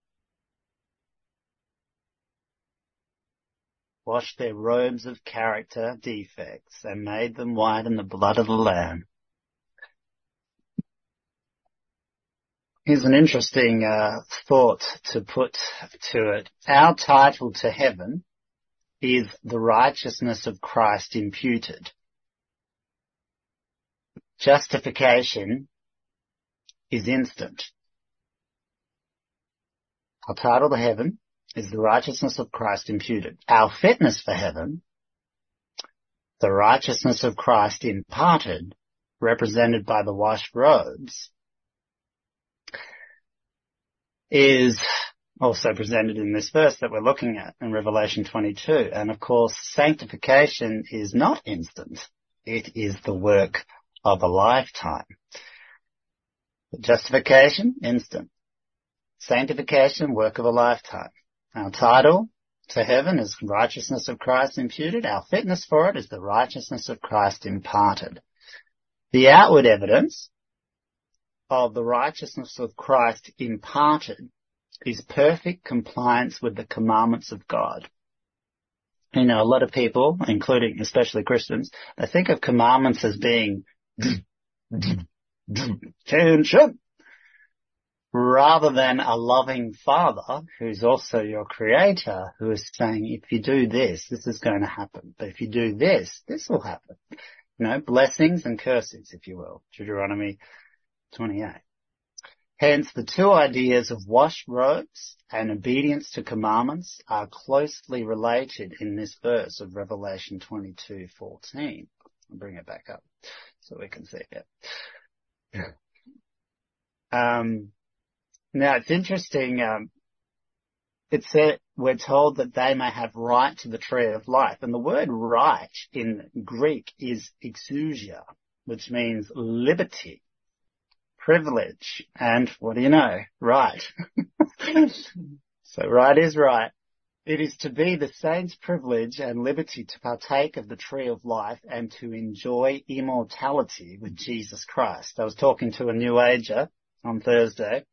Washed their robes of character defects and made them white in the blood of the Lamb. Here's an interesting uh, thought to put to it. Our title to heaven is the righteousness of Christ imputed. Justification is instant. Our title to heaven is the righteousness of Christ imputed. Our fitness for heaven, the righteousness of Christ imparted, represented by the washed robes, is also presented in this verse that we're looking at in Revelation twenty-two. And of course, sanctification is not instant. It is the work of a lifetime. Justification, instant. Sanctification, work of a lifetime. Our title to heaven is righteousness of Christ imputed. Our fitness for it is the righteousness of Christ imparted. The outward evidence of the righteousness of Christ imparted is perfect compliance with the commandments of God. You know, a lot of people, including especially Christians, they think of commandments as being attention, rather than a loving Father who's also your creator, who is saying, if you do this, this is going to happen. But if you do this, this will happen. You know, blessings and cursings, if you will. Deuteronomy twenty-eight. Hence, the two ideas of washed robes and obedience to commandments are closely related in this verse of Revelation twenty-two fourteen. I'll bring it back up so we can see it. um, now, it's interesting. Um, it said we're told that they may have right to the tree of life, and the word right in Greek is exousia, which means liberty, privilege, and what do you know? Right. So right is right. It is to be the saint's privilege and liberty to partake of the tree of life and to enjoy immortality with Jesus Christ. I was talking to a New Ager on Thursday.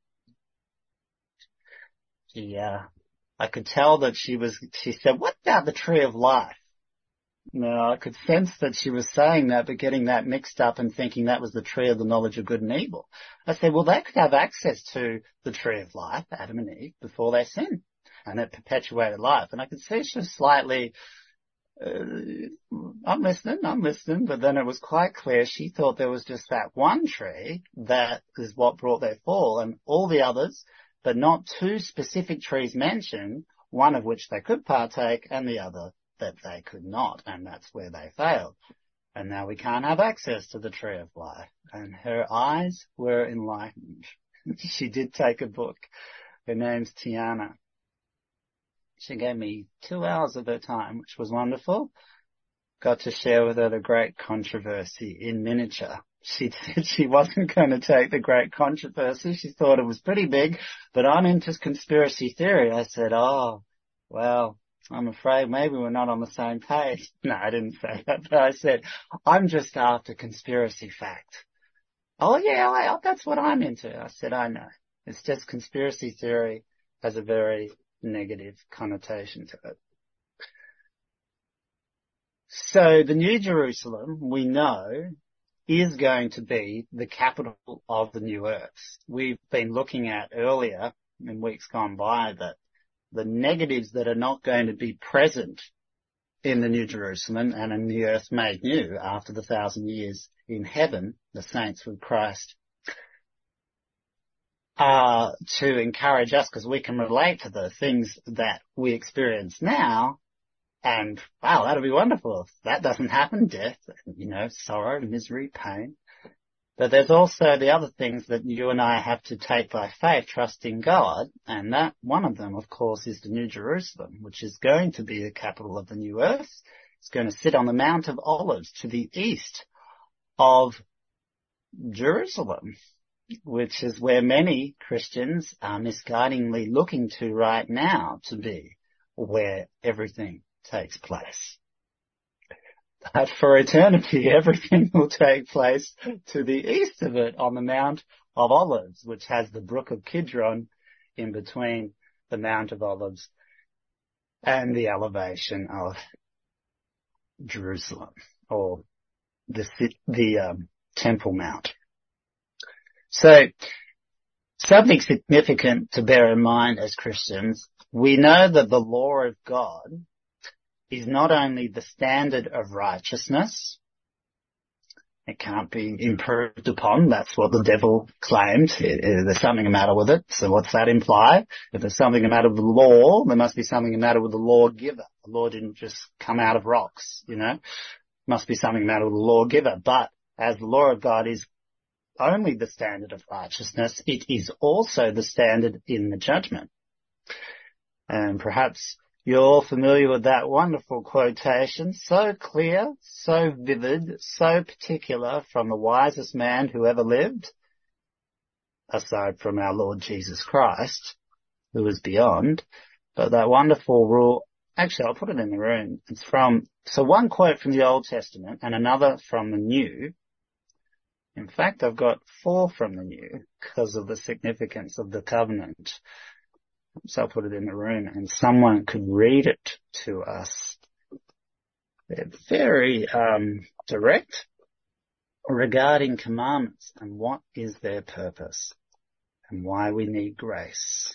She, uh, I could tell that she was, she said, what about the tree of life? No, I could sense that she was saying that, but getting that mixed up and thinking that was the tree of the knowledge of good and evil. I said, well, they could have access to the tree of life, Adam and Eve, before they sinned, and it perpetuated life. And I could see she was slightly, uh, I'm listening, I'm listening, but then it was quite clear she thought there was just that one tree that is what brought their fall, and all the others, but not two specific trees mentioned, one of which they could partake and the other that they could not, and that's where they failed. And now we can't have access to the tree of life. And her eyes were enlightened. She did take a book. Her name's Tiana. She gave me two hours of her time, which was wonderful. got to share with her the great controversy in miniature. She said she wasn't going to take the great controversy. She thought it was pretty big, but I'm into conspiracy theory. I said, oh, well, I'm afraid maybe we're not on the same page. No, I didn't say that, but I said, I'm just after conspiracy fact. Oh yeah, I, that's what I'm into. I said, I know. It's just conspiracy theory has a very negative connotation to it. So the New Jerusalem, we know, is going to be the capital of the new earth. We've been looking at earlier in weeks gone by that the negatives that are not going to be present in the New Jerusalem and in the earth made new after the thousand years in heaven, the saints with Christ, are to encourage us, because we can relate to the things that we experience now. And wow, that'll be wonderful. If that doesn't happen, death, you know, sorrow, misery, pain. But there's also the other things that you and I have to take by faith, trusting God. And that one of them, of course, is the New Jerusalem, which is going to be the capital of the new earth. It's going to sit on the Mount of Olives to the east of Jerusalem, which is where many Christians are misguidingly looking to right now to be, where everything takes place. But for eternity, everything will take place to the east of it on the Mount of Olives, which has the brook of Kidron in between the Mount of Olives and the elevation of Jerusalem, or the, the um, Temple Mount. So, something significant to bear in mind as Christians, we know that the law of God is not only the standard of righteousness. It can't be improved upon. That's what the devil claimed. There's something the matter with it. So what's that imply? If there's something the matter with the law, there must be something the matter with the lawgiver. The law didn't just come out of rocks, you know. Must be something the matter with the lawgiver. But as the law of God is only the standard of righteousness, it is also the standard in the judgment. And perhaps you're all familiar with that wonderful quotation, so clear, so vivid, so particular from the wisest man who ever lived, aside from our Lord Jesus Christ, who is beyond. But that wonderful rule, actually I'll put it in the room. It's from, so one quote from the Old Testament and another from the New. In fact, I've got four from the New because of the significance of the covenant. So I'll put it in the room and someone could read it to us. They're very um, direct regarding commandments and what is their purpose and why we need grace.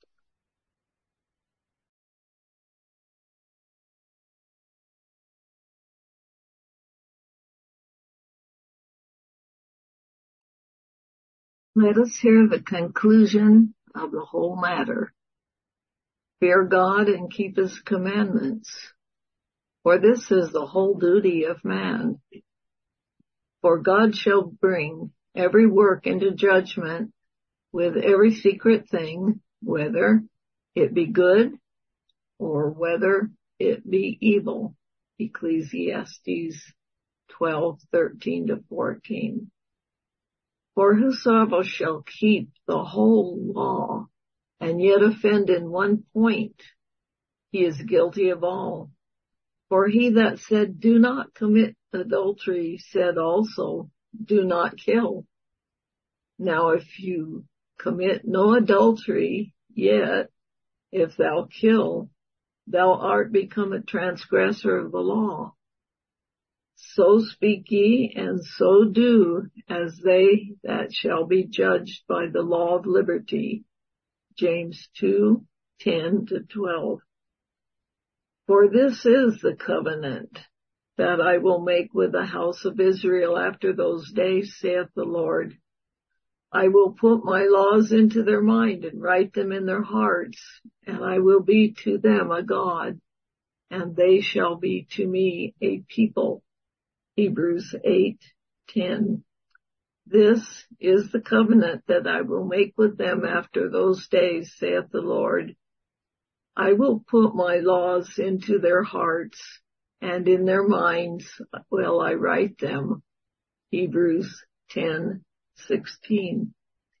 Let us hear the conclusion of the whole matter. Fear God and keep his commandments, for this is the whole duty of man. For God shall bring every work into judgment with every secret thing, whether it be good or whether it be evil. Ecclesiastes twelve, thirteen to fourteen. For whosoever shall keep the whole law and yet offend in one point, he is guilty of all. For he that said, do not commit adultery, said also, do not kill. Now if you commit no adultery, yet if thou kill, thou art become a transgressor of the law. So speak ye, and so do, as they that shall be judged by the law of liberty. James two, ten to twelve. For this is the covenant that I will make with the house of Israel after those days, saith the Lord. I will put my laws into their mind and write them in their hearts, and I will be to them a God, and they shall be to me a people. Hebrews eight, ten. This is the covenant that I will make with them after those days, saith the Lord. I will put my laws into their hearts, and in their minds will I write them. Hebrews ten sixteen.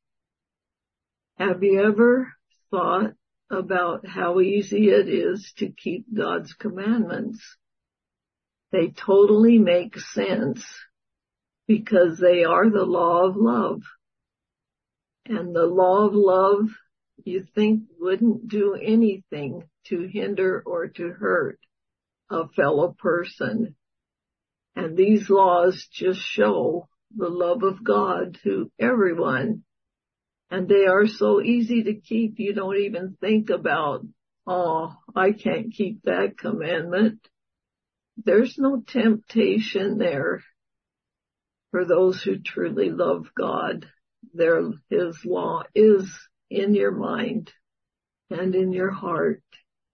Have you ever thought about how easy it is to keep God's commandments? They totally make sense because they are the law of love. And the law of love, you think, wouldn't do anything to hinder or to hurt a fellow person. And these laws just show the love of God to everyone. And they are so easy to keep, you don't even think about, oh, I can't keep that commandment. There's no temptation there for those who truly love God. Their, His law is in your mind and in your heart.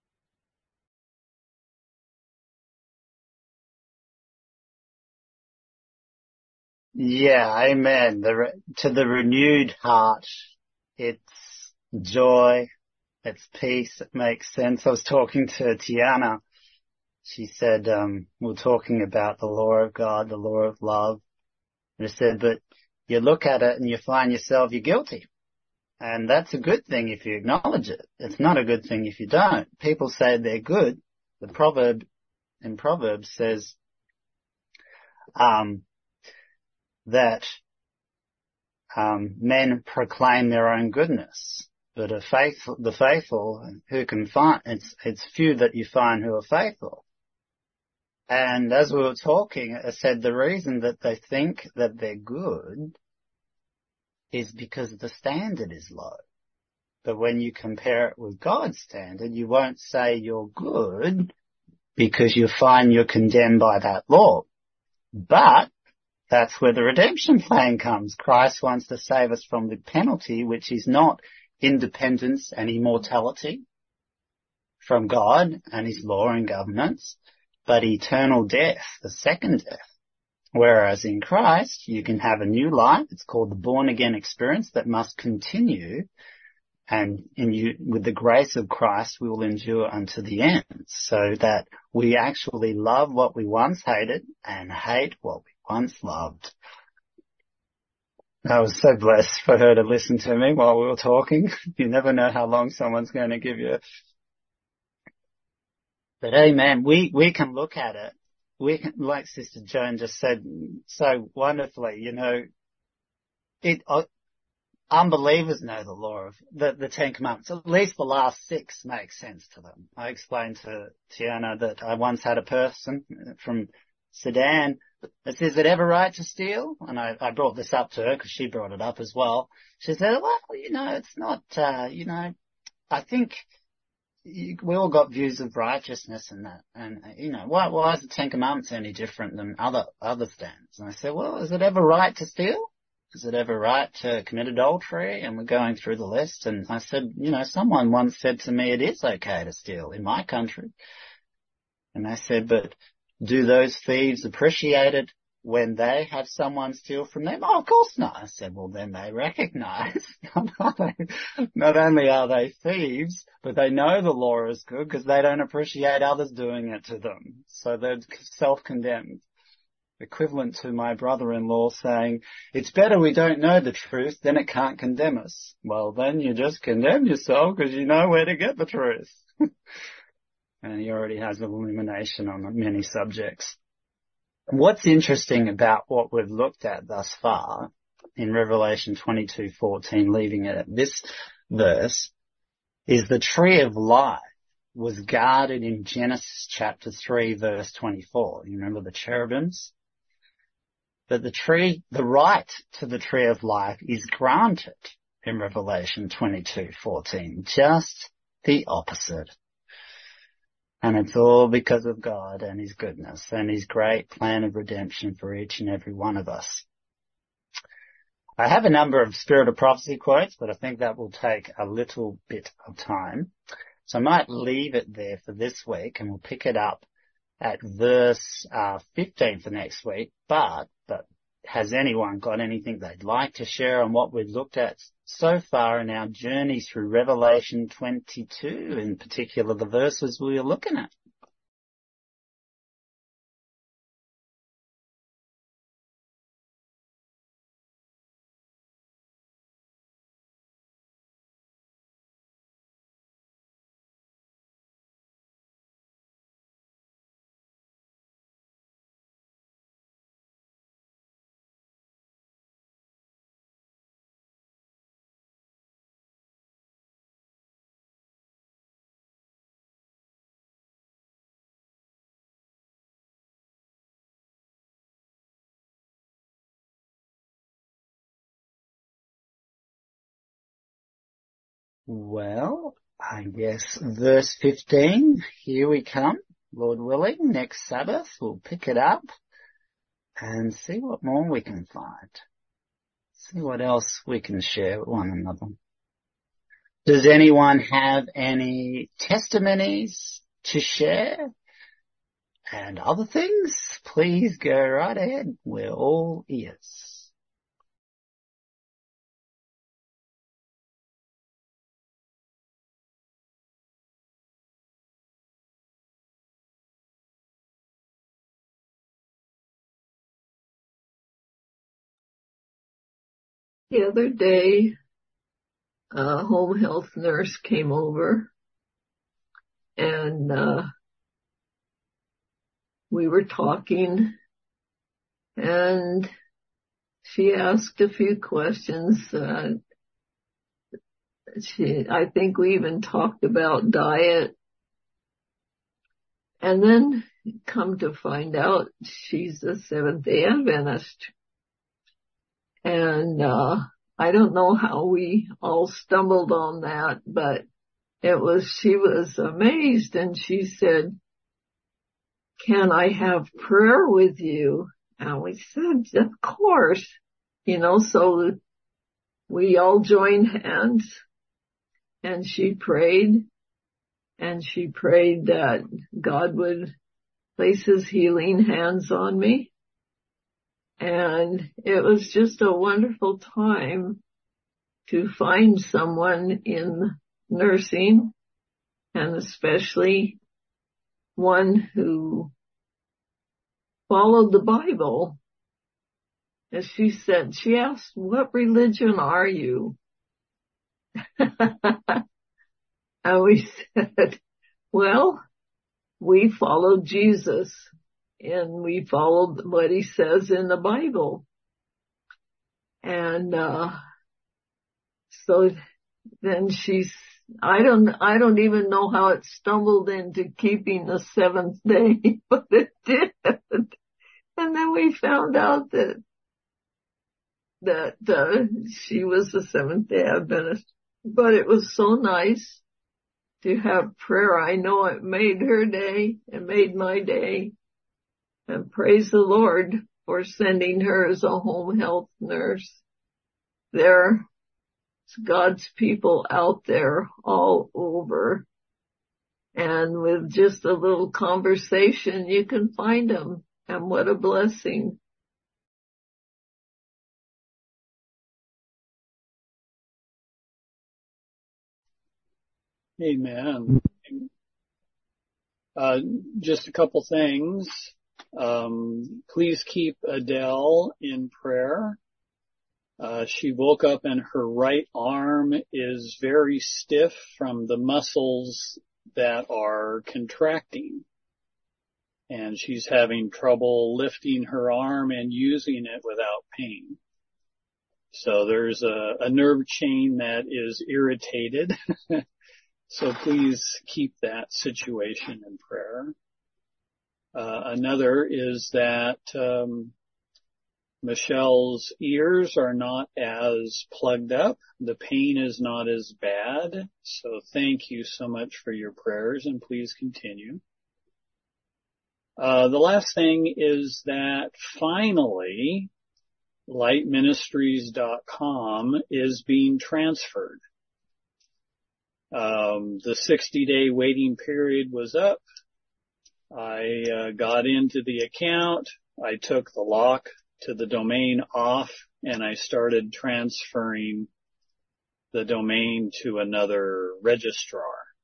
Yeah, amen. The, to the renewed heart, it's joy, it's peace, it makes sense. I was talking to Tiana. She said, um, we we're talking about the law of God, the law of love. And I said, but you look at it and you find yourself, you're guilty. And that's a good thing if you acknowledge it. It's not a good thing if you don't. People say they're good. The proverb in Proverbs says, um, that um, men proclaim their own goodness, but a faithful, the faithful who can find, it's, it's few that you find who are faithful. And as we were talking, I said the reason that they think that they're good is because the standard is low. But when you compare it with God's standard, you won't say you're good because you find you're condemned by that law. But that's where the redemption plan comes. Christ wants to save us from the penalty, which is not independence and immortality from God and His law and governance, but eternal death, the second death. Whereas in Christ, you can have a new life. It's called the born-again experience that must continue. And in you, with the grace of Christ, we will endure unto the end, so that we actually love what we once hated and hate what we once loved. I was so blessed for her to listen to me while we were talking. You never know how long someone's going to give you. But amen, we, we can look at it. We can, like Sister Joan just said so wonderfully, you know, it, uh, unbelievers know the law of the, the Ten Commandments. At least the last six make sense to them. I explained to Tiana that I once had a person from Sudan that says, is it ever right to steal? And I, I brought this up to her because she brought it up as well. She said, well, you know, it's not, uh, you know, I think you, we all got views of righteousness and that. And, you know, why, why is the Ten Commandments any different than other, other standards? And I said, well, is it ever right to steal? Is it ever right to commit adultery? And we're going through the list. And I said, you know, someone once said to me, it is okay to steal in my country. And I said, but do those thieves appreciate it when they have someone steal from them? Oh, of course not. I said, well, then they recognize not, not only are they thieves, but they know the law is good because they don't appreciate others doing it to them. So they're self-condemned. Equivalent to my brother-in-law saying, it's better we don't know the truth, then it can't condemn us. Well, then you just condemn yourself because you know where to get the truth. And he already has illumination on many subjects. What's interesting about what we've looked at thus far in Revelation twenty-two fourteen, leaving it at this verse, is the tree of life was guarded in Genesis chapter three verse twenty-four. You remember the cherubims? But the tree, the right to the tree of life is granted in Revelation twenty-two fourteen. Just the opposite. And it's all because of God and His goodness and His great plan of redemption for each and every one of us. I have a number of Spirit of Prophecy quotes, but I think that will take a little bit of time. So I might leave it there for this week and we'll pick it up at verse uh, fifteen for next week. But, but has anyone got anything they'd like to share on what we've looked at so far in our journey through Revelation twenty-two, in particular the verses we are looking at? Well, I guess verse fifteen, here we come. Lord willing, next Sabbath we'll pick it up and see what more we can find. See what else we can share with one another. Does anyone have any testimonies to share and other things? Please go right ahead. We're all ears. The other day, a home health nurse came over and uh we were talking and she asked a few questions. Uh, she, I think we even talked about diet. And then come to find out she's a Seventh-day Adventist. And, uh, I don't know how we all stumbled on that, but it was, she was amazed and she said, "Can I have prayer with you?" And we said, "Of course." You know, so we all joined hands and she prayed and she prayed that God would place his healing hands on me. And it was just a wonderful time to find someone in nursing, and especially one who followed the Bible. As she said, she asked, "What religion are you?" And we said, "Well, we followed Jesus. And we followed what he says in the Bible." And, uh, so then she's, I don't, I don't even know how it stumbled into keeping the seventh day, but it did. And then we found out that, that, uh, she was a Seventh-day Adventist. But it was so nice to have prayer. I know it made her day. It made my day. And praise the Lord for sending her as a home health nurse. There's God's people out there all over. And with just a little conversation, you can find them. And what a blessing. Amen. Uh, just a couple things. Um, please keep Adele in prayer. Uh, she woke up and her right arm is very stiff from the muscles that are contracting. And she's having trouble lifting her arm and using it without pain. So there's a, a nerve chain that is irritated. So please keep that situation in prayer. Uh, another is that um, Michelle's ears are not as plugged up. The pain is not as bad. So thank you so much for your prayers, and please continue. Uh, the last thing is that finally, light ministries dot com is being transferred. Um, the sixty day waiting period was up. I uh, got into the account. I took the lock to the domain off, and I started transferring the domain to another registrar.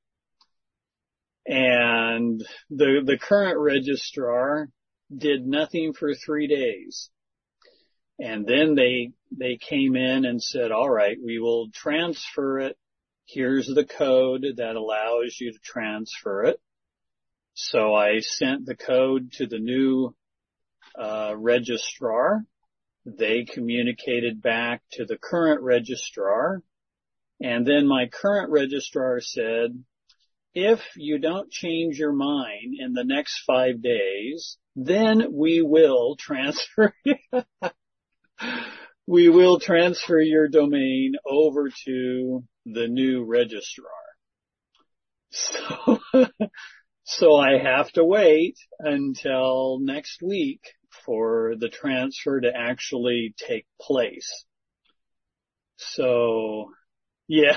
And the the current registrar did nothing for three days. And then they they came in and said, "All right, we will transfer it. Here's the code that allows you to transfer it." So I sent the code to the new uh registrar. They communicated back to the current registrar. And then my current registrar said, "If you don't change your mind in the next five days, then we will transfer we will transfer your domain over to the new registrar. So, so I have to wait until next week for the transfer to actually take place. So, yeah.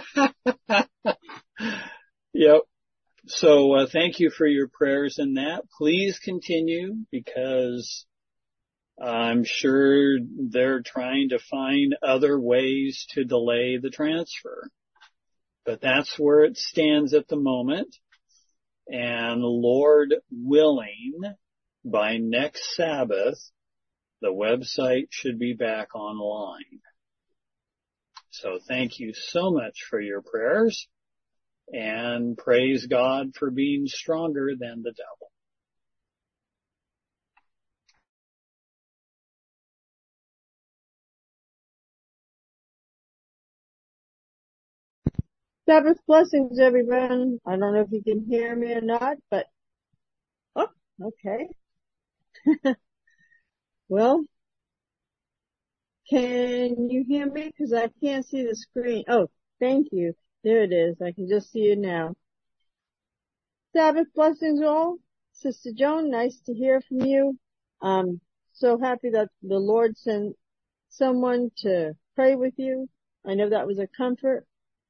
Yep. So, uh, thank you for your prayers in that. Please continue, because I'm sure they're trying to find other ways to delay the transfer. But that's where it stands at the moment. And Lord willing, by next Sabbath, the website should be back online. So thank you so much for your prayers, and praise God for being stronger than the devil. Sabbath blessings, everyone. I don't know if you can hear me or not, but, oh, okay. Well, can you hear me? Because I can't see the screen. Oh, thank you. There it is. I can just see it now. Sabbath blessings all. Sister Joan, nice to hear from you. I'm so happy that the Lord sent someone to pray with you. I know that was a comfort.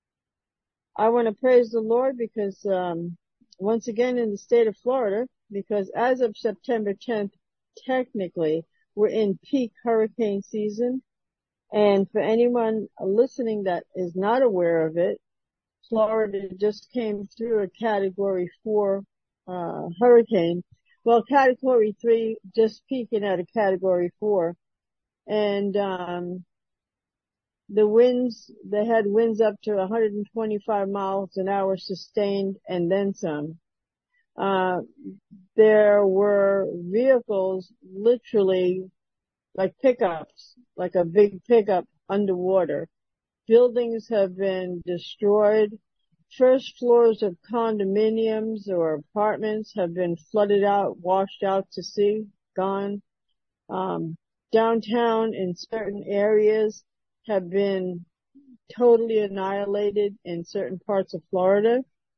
I want to praise the Lord because, um, once again in the state of Florida, because as of September tenth, technically, we're in peak hurricane season. And for anyone listening that is not aware of it, Florida just came through a category four, uh, hurricane. Well, category three, just peaking at a category four. And, um, the winds, they had winds up to one hundred twenty-five miles an hour sustained and then some. Uh, there were vehicles literally like pickups, like a big pickup underwater. Buildings have been destroyed. First floors of condominiums or apartments have been flooded out, washed out to sea, gone. Um, downtown in certain areas have been totally annihilated in certain parts of Florida.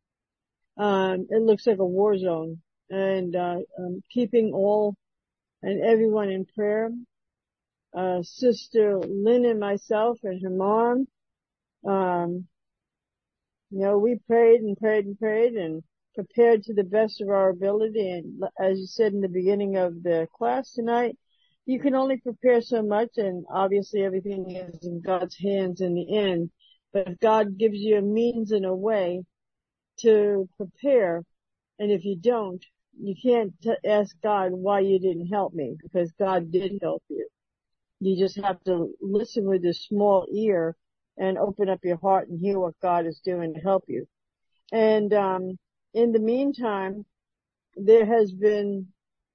Um, it looks like a war zone, and, uh, um, keeping all and everyone in prayer. Uh, Sister Lynn and myself and her mom, um, you know, we prayed and prayed and prayed and prepared to the best of our ability. And as you said in the beginning of the class tonight, you can only prepare so much, and obviously everything is in God's hands in the end. But God gives you a means and a way to prepare, and if you don't, you can't t- ask God why you didn't help me, because God did help you. You just have to listen with a small ear and open up your heart and hear what God is doing to help you. And um in the meantime, there has been,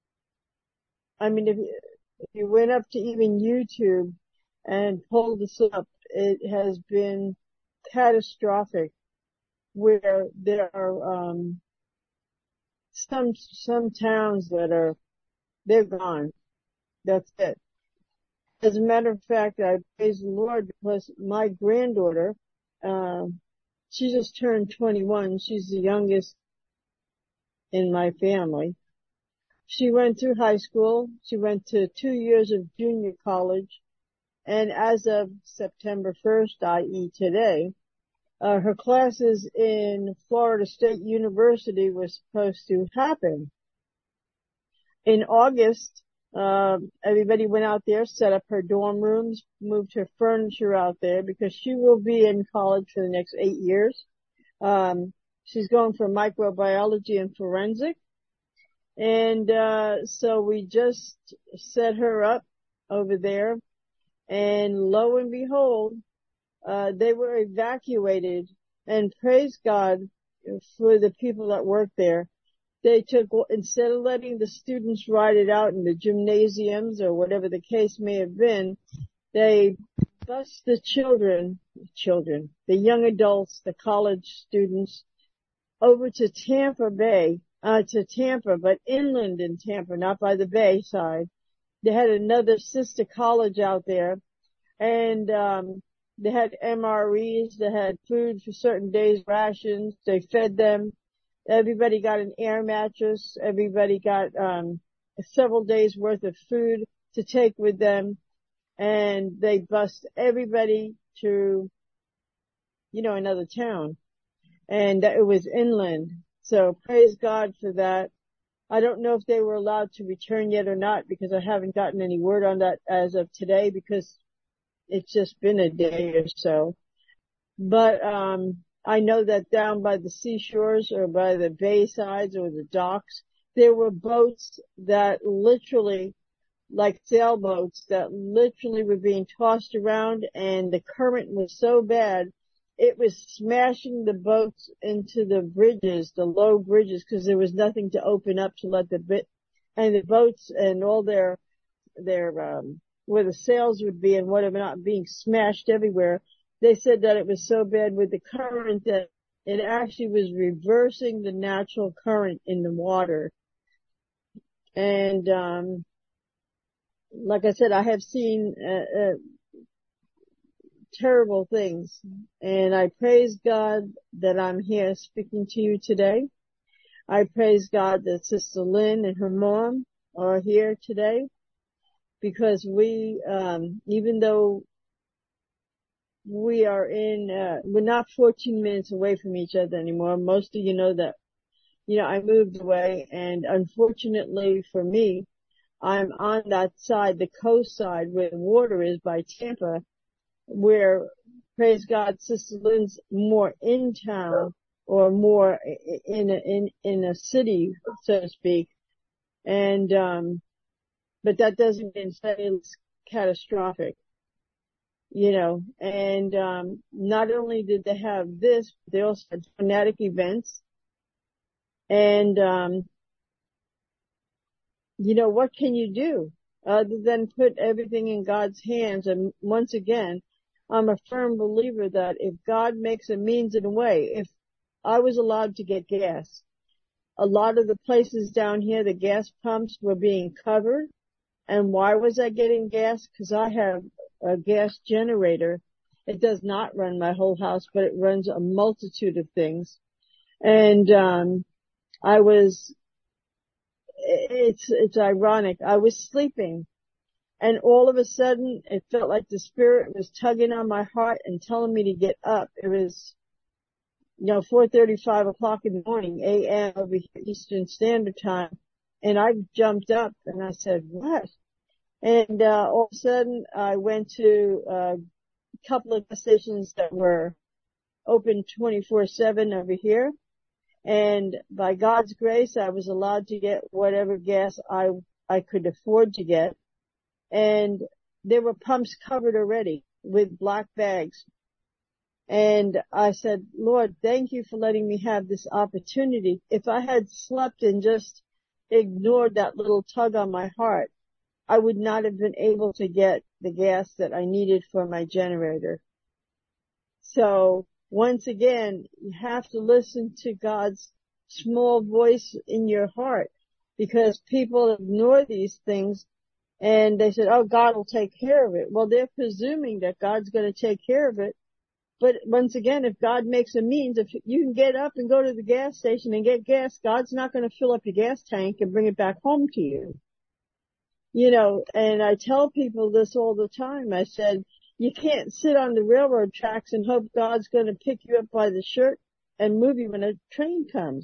I mean, if you, if you went up to even YouTube and pulled this up, it has been catastrophic, where there are um some some towns that are, they're gone. That's it. As a matter of fact, I praise the Lord because my granddaughter, uh, she just turned twenty-one. She's the youngest in my family. She went through high school. She went to two years of junior college. And as of September first, that is today, uh, her classes in Florida State University were supposed to happen. In August, Uh, everybody went out there, set up her dorm rooms, moved her furniture out there because she will be in college for the next eight years. Um, she's going for microbiology and forensic. And, uh, so we just set her up over there, and lo and behold, uh, they were evacuated, and praise God for the people that work there. They took, instead of letting the students ride it out in the gymnasiums or whatever the case may have been, they bused the children, children, the young adults, the college students over to Tampa Bay, uh, to Tampa, but inland in Tampa, not by the bay side. They had another sister college out there, and, um, They had M R Es. They had food for certain days, rations. They fed them. Everybody got an air mattress. Everybody got um several days worth of food to take with them. And they bused everybody to, you know, another town. And it was inland. So praise God for that. I don't know if they were allowed to return yet or not, because I haven't gotten any word on that as of today, because it's just been a day or so. But um I know that down by the seashores or by the baysides or the docks, there were boats that literally, like sailboats, that literally were being tossed around, and the current was so bad, it was smashing the boats into the bridges, the low bridges, because there was nothing to open up to let the bit, and the boats and all their, their, um, where the sails would be and whatever not being smashed everywhere. They said that it was so bad with the current that it actually was reversing the natural current in the water. And, um, like I said, I have seen, uh, uh, terrible things, and I praise God that I'm here speaking to you today. I praise God that Sister Lynn and her mom are here today, because we, um, even though we are in, uh, we're not fourteen minutes away from each other anymore. Most of you know that, you know, I moved away, and unfortunately for me, I'm on that side, the coast side where the water is by Tampa, where, praise God, Sister Lynn's more in town or more in a, in, in a city, so to speak. And, um, but that doesn't mean it's catastrophic, you know, and, um, not only did they have this, they also had fanatic events. And, um, you know, what can you do other than put everything in God's hands? And once again, I'm a firm believer that if God makes a means and a way, if I was allowed to get gas, a lot of the places down here, the gas pumps were being covered. And why was I getting gas? Because I have a gas generator. It does not run my whole house, but it runs a multitude of things. And, um, I was, it's, it's ironic. I was sleeping, and all of a sudden it felt like the Spirit was tugging on my heart and telling me to get up. It was, you know, four thirty, five o'clock in the morning, A M over here, Eastern Standard Time. And I jumped up and I said, what? And, uh, all of a sudden I went to uh, a couple of stations that were open twenty-four seven over here. And by God's grace, I was allowed to get whatever gas I, I could afford to get. And there were pumps covered already with black bags. And I said, Lord, thank you for letting me have this opportunity. If I had slept and just ignored that little tug on my heart, I would not have been able to get the gas that I needed for my generator. So once again, you have to listen to God's small voice in your heart, because people ignore these things and they said, oh, God will take care of it. Well, they're presuming that God's going to take care of it. But once again, if God makes a means, if you can get up and go to the gas station and get gas, God's not going to fill up your gas tank and bring it back home to you. You know, and I tell people this all the time. I said, you can't sit on the railroad tracks and hope God's going to pick you up by the shirt and move you when a train comes.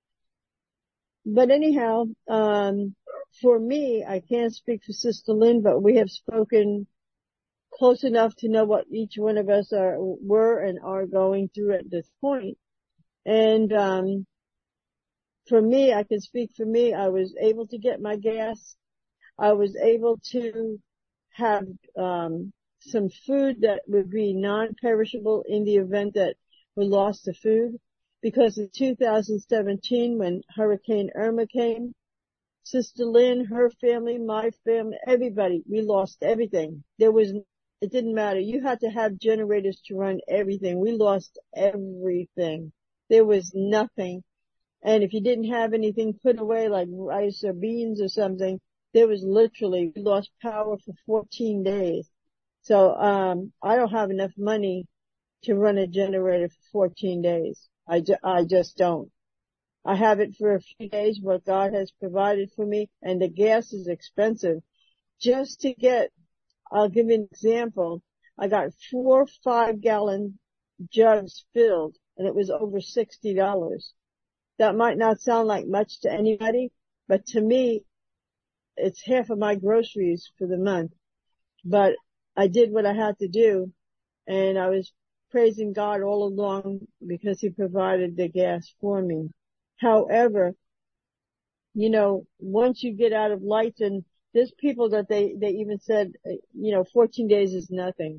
But anyhow, um, for me, I can't speak for Sister Lynn, but we have spoken close enough to know what each one of us are, were and are going through at this point. And, um, for me, I can speak for me. I was able to get my gas. I was able to have, um, some food that would be non-perishable in the event that we lost the food. Because in two thousand seventeen, when Hurricane Irma came, Sister Lynn, her family, my family, everybody, we lost everything. There was, it didn't matter. You had to have generators to run everything. We lost everything. There was nothing. And if you didn't have anything put away like rice or beans or something, there was literally, we lost power for fourteen days. So, um, I don't have enough money to run a generator for fourteen days. I, ju- I just don't. I have it for a few days, what God has provided for me, and the gas is expensive. Just to get, I'll give you an example. I got four five gallon jugs filled, and it was over sixty dollars. That might not sound like much to anybody, but to me, it's half of my groceries for the month. But I did what I had to do, and I was praising God all along because He provided the gas for me. However, you know, once you get out of lights, and there's people that they, they even said, you know, fourteen days is nothing.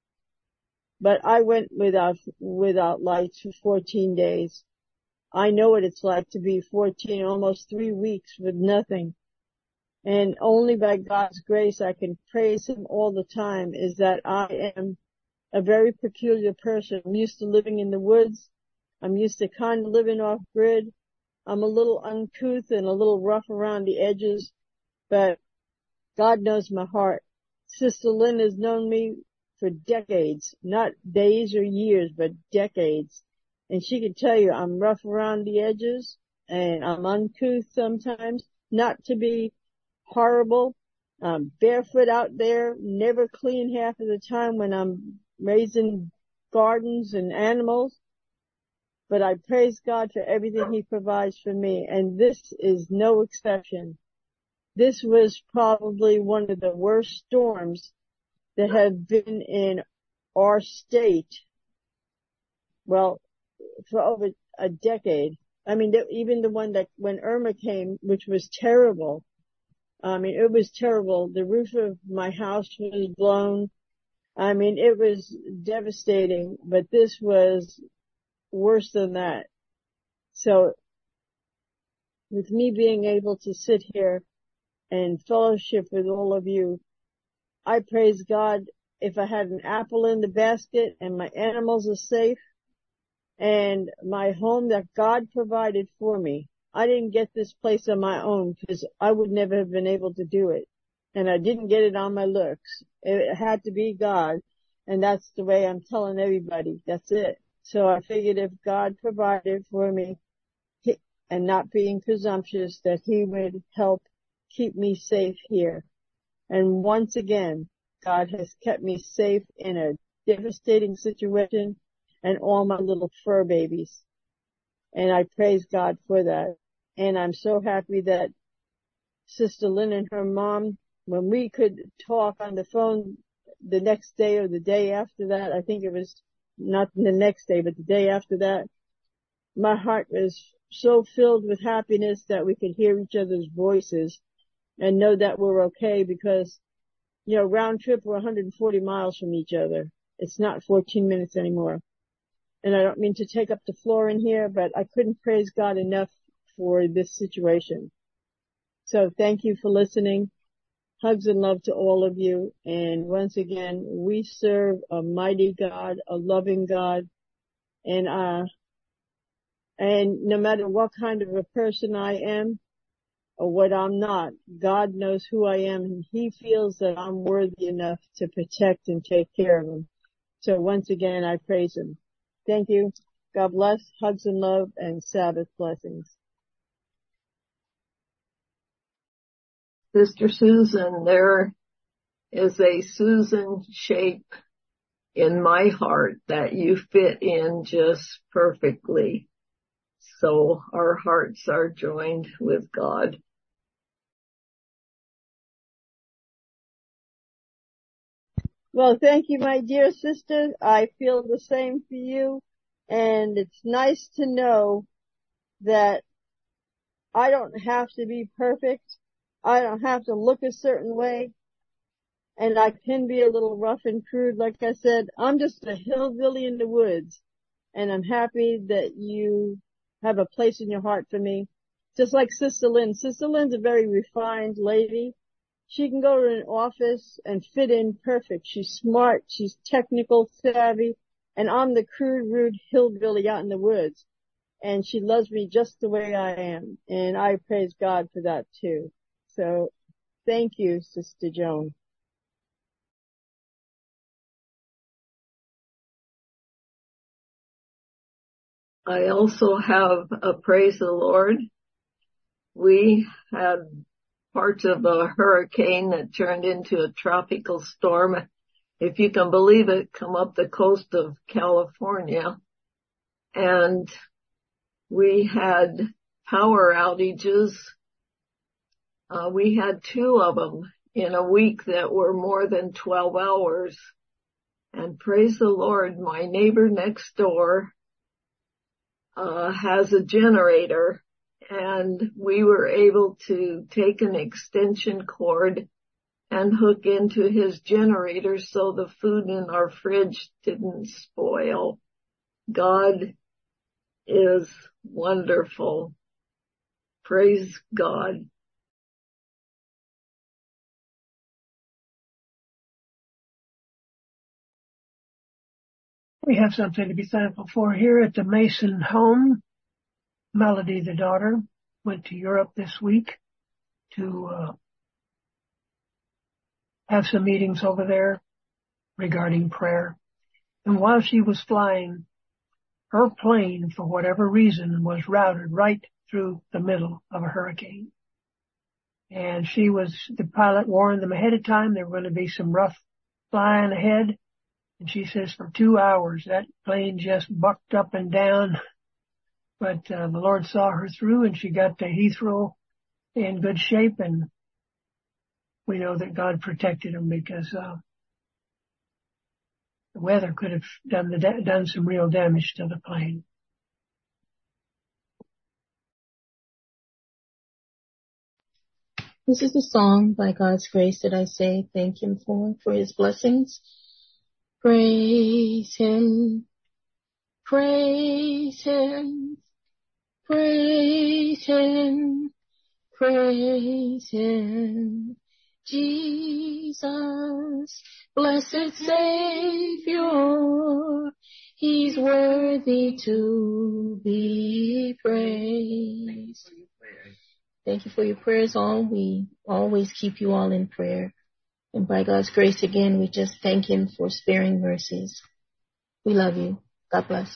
But I went without, without lights for fourteen days. I know what it's like to be fourteen, almost three weeks with nothing. And only by God's grace I can praise Him all the time, is that I am a very peculiar person. I'm used to living in the woods. I'm used to kind of living off grid. I'm a little uncouth and a little rough around the edges, but God knows my heart. Sister Lynn has known me for decades, not days or years, but decades. And she can tell you I'm rough around the edges and I'm uncouth sometimes, not to be horrible. I'm barefoot out there, never clean half of the time when I'm raising gardens and animals. But I praise God for everything He provides for me, and this is no exception. This was probably one of the worst storms that have been in our state, well, for over a decade. I mean, even the one that, when Irma came, which was terrible. I mean, it was terrible. The roof of my house was blown. I mean, it was devastating, but this was worse than that. So with me being able to sit here and fellowship with all of you, I praise God. If I had an apple in the basket and my animals are safe and my home that God provided for me, I didn't get this place on my own because I would never have been able to do it. And I didn't get it on my looks. It had to be God. And that's the way I'm telling everybody. That's it. So I figured if God provided for me, he, and not being presumptuous, that He would help keep me safe here. And once again, God has kept me safe in a devastating situation and all my little fur babies. And I praise God for that. And I'm so happy that Sister Lynn and her mom, when we could talk on the phone the next day or the day after that, I think it was not the next day, but the day after that, my heart was so filled with happiness that we could hear each other's voices and know that we're okay, because, you know, round trip, we're one hundred forty miles from each other. It's not fourteen minutes anymore. And I don't mean to take up the floor in here, but I couldn't praise God enough for this situation. So thank you for listening. Hugs and love to all of you. And once again, we serve a mighty God, a loving God. And, uh, and no matter what kind of a person I am or what I'm not, God knows who I am, and He feels that I'm worthy enough to protect and take care of Him. So once again, I praise Him. Thank you. God bless. Hugs and love and Sabbath blessings. Sister Susan, there is a Susan shape in my heart that you fit in just perfectly. So our hearts are joined with God. Well, thank you, my dear sister. I feel the same for you. And it's nice to know that I don't have to be perfect. I don't have to look a certain way. And I can be a little rough and crude. Like I said, I'm just a hillbilly in the woods. And I'm happy that you have a place in your heart for me. Just like Sister Lynn. Sister Lynn's a very refined lady. She can go to an office and fit in perfect. She's smart. She's technical savvy. And I'm the crude, rude hillbilly out in the woods. And she loves me just the way I am. And I praise God for that too. So thank you, Sister Joan. I also have a praise the Lord. We had parts of a hurricane that turned into a tropical storm, if you can believe it, come up the coast of California. And we had power outages. Uh, we had two of them in a week that were more than twelve hours. And praise the Lord, my neighbor next door uh has a generator, and we were able to take an extension cord and hook into his generator so the food in our fridge didn't spoil. God is wonderful. Praise God. We have something to be thankful for here at the Mason home. Melody, the daughter, went to Europe this week to uh, have some meetings over there regarding prayer. And while she was flying, her plane, for whatever reason, was routed right through the middle of a hurricane. And she was, the pilot warned them ahead of time there were going to be some rough flying ahead. And she says for two hours that plane just bucked up and down. But uh, the Lord saw her through, and she got to Heathrow in good shape. And we know that God protected them, because uh, the weather could have done the done some real damage to the plane. This is the song, By God's Grace That I Say Thank Him For, for His blessings. Praise Him, praise Him, praise Him, praise Him. Jesus, blessed Savior, He's worthy to be praised. Thank you for your prayers all. We always keep you all in prayer. And by God's grace again, we just thank Him for sparing mercies. We love you. God bless.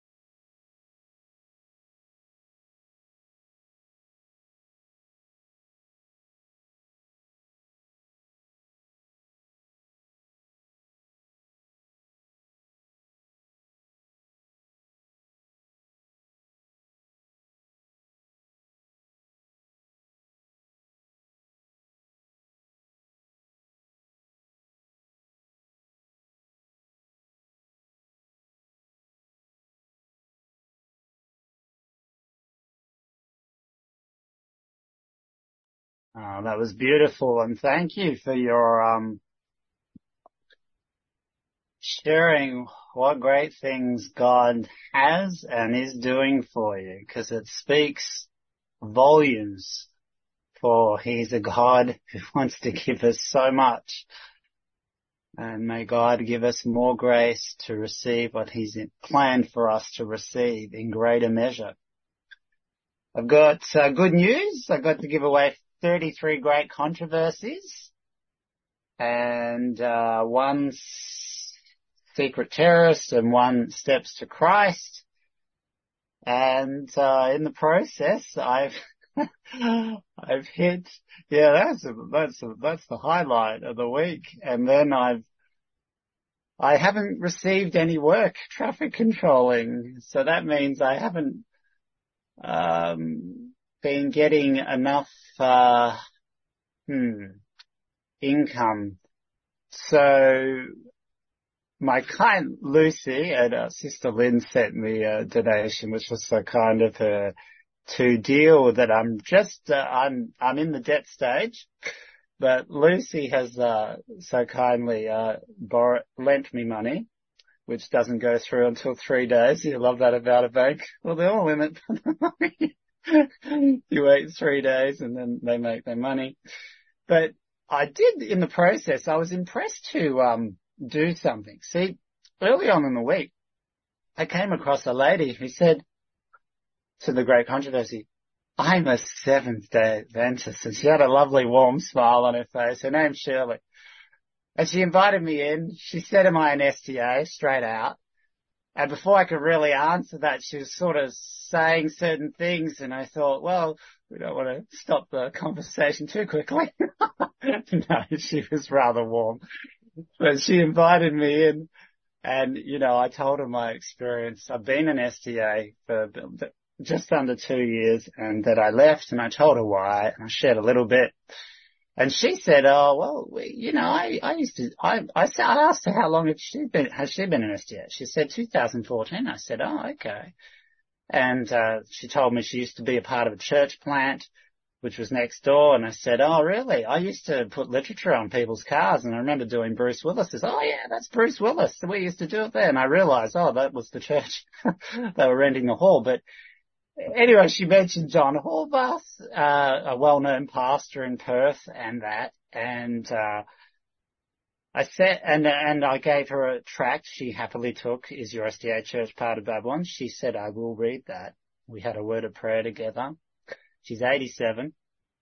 Oh, that was beautiful, and thank you for your um sharing what great things God has and is doing for you, because it speaks volumes, for He's a God who wants to give us so much. And may God give us more grace to receive what He's planned for us to receive in greater measure. I've got uh, good news. I got to give away thirty-three great controversies, and uh, one secret terrorist and one steps to Christ. And uh, in the process, I've I've hit, yeah, that's a, that's a, that's the highlight of the week. And then I've I haven't received any work traffic controlling, so that means I haven't um been getting enough uh hmm income. So my client Lucy and uh, Sister Lynn sent me a donation, which was so kind of her, to deal that I'm just uh, I'm I'm in the debt stage, but Lucy has uh so kindly uh borrowed lent me money, which doesn't go through until three days. You love that about a bank. Well, they're all in it for the money. You wait three days and then they make their money. But I did, in the process, I was impressed to um do something. See, early on in the week, I came across a lady who said to the Great Controversy, I'm a Seventh-day Adventist. And she had a lovely warm smile on her face. Her name's Shirley. And she invited me in. She said, am I an S T A? Straight out. And before I could really answer that, she was sort of saying certain things, and I thought, well, we don't want to stop the conversation too quickly. No, she was rather warm. But she invited me in, and, you know, I told her my experience. I've been in S T A for just under two years, and that I left, and I told her why, and I shared a little bit. And she said, oh, well, we, you know, I, I used to, I, I, I asked her how long had she been, has she been in S T A? She said two thousand fourteen. I said, oh, okay. And, uh, she told me she used to be a part of a church plant, which was next door. And I said, oh, really? I used to put literature on people's cars. And I remember doing Bruce Willis's. Oh, yeah, that's Bruce Willis. We used to do it there. And I realized, oh, that was the church. They were renting the hall. But anyway, she mentioned John Horvath, uh, a well-known pastor in Perth, and that. And, uh, I said, and, and I gave her a tract she happily took, Is Your S D A Church Part of Babylon? She said, I will read that. We had a word of prayer together. She's eighty-seven.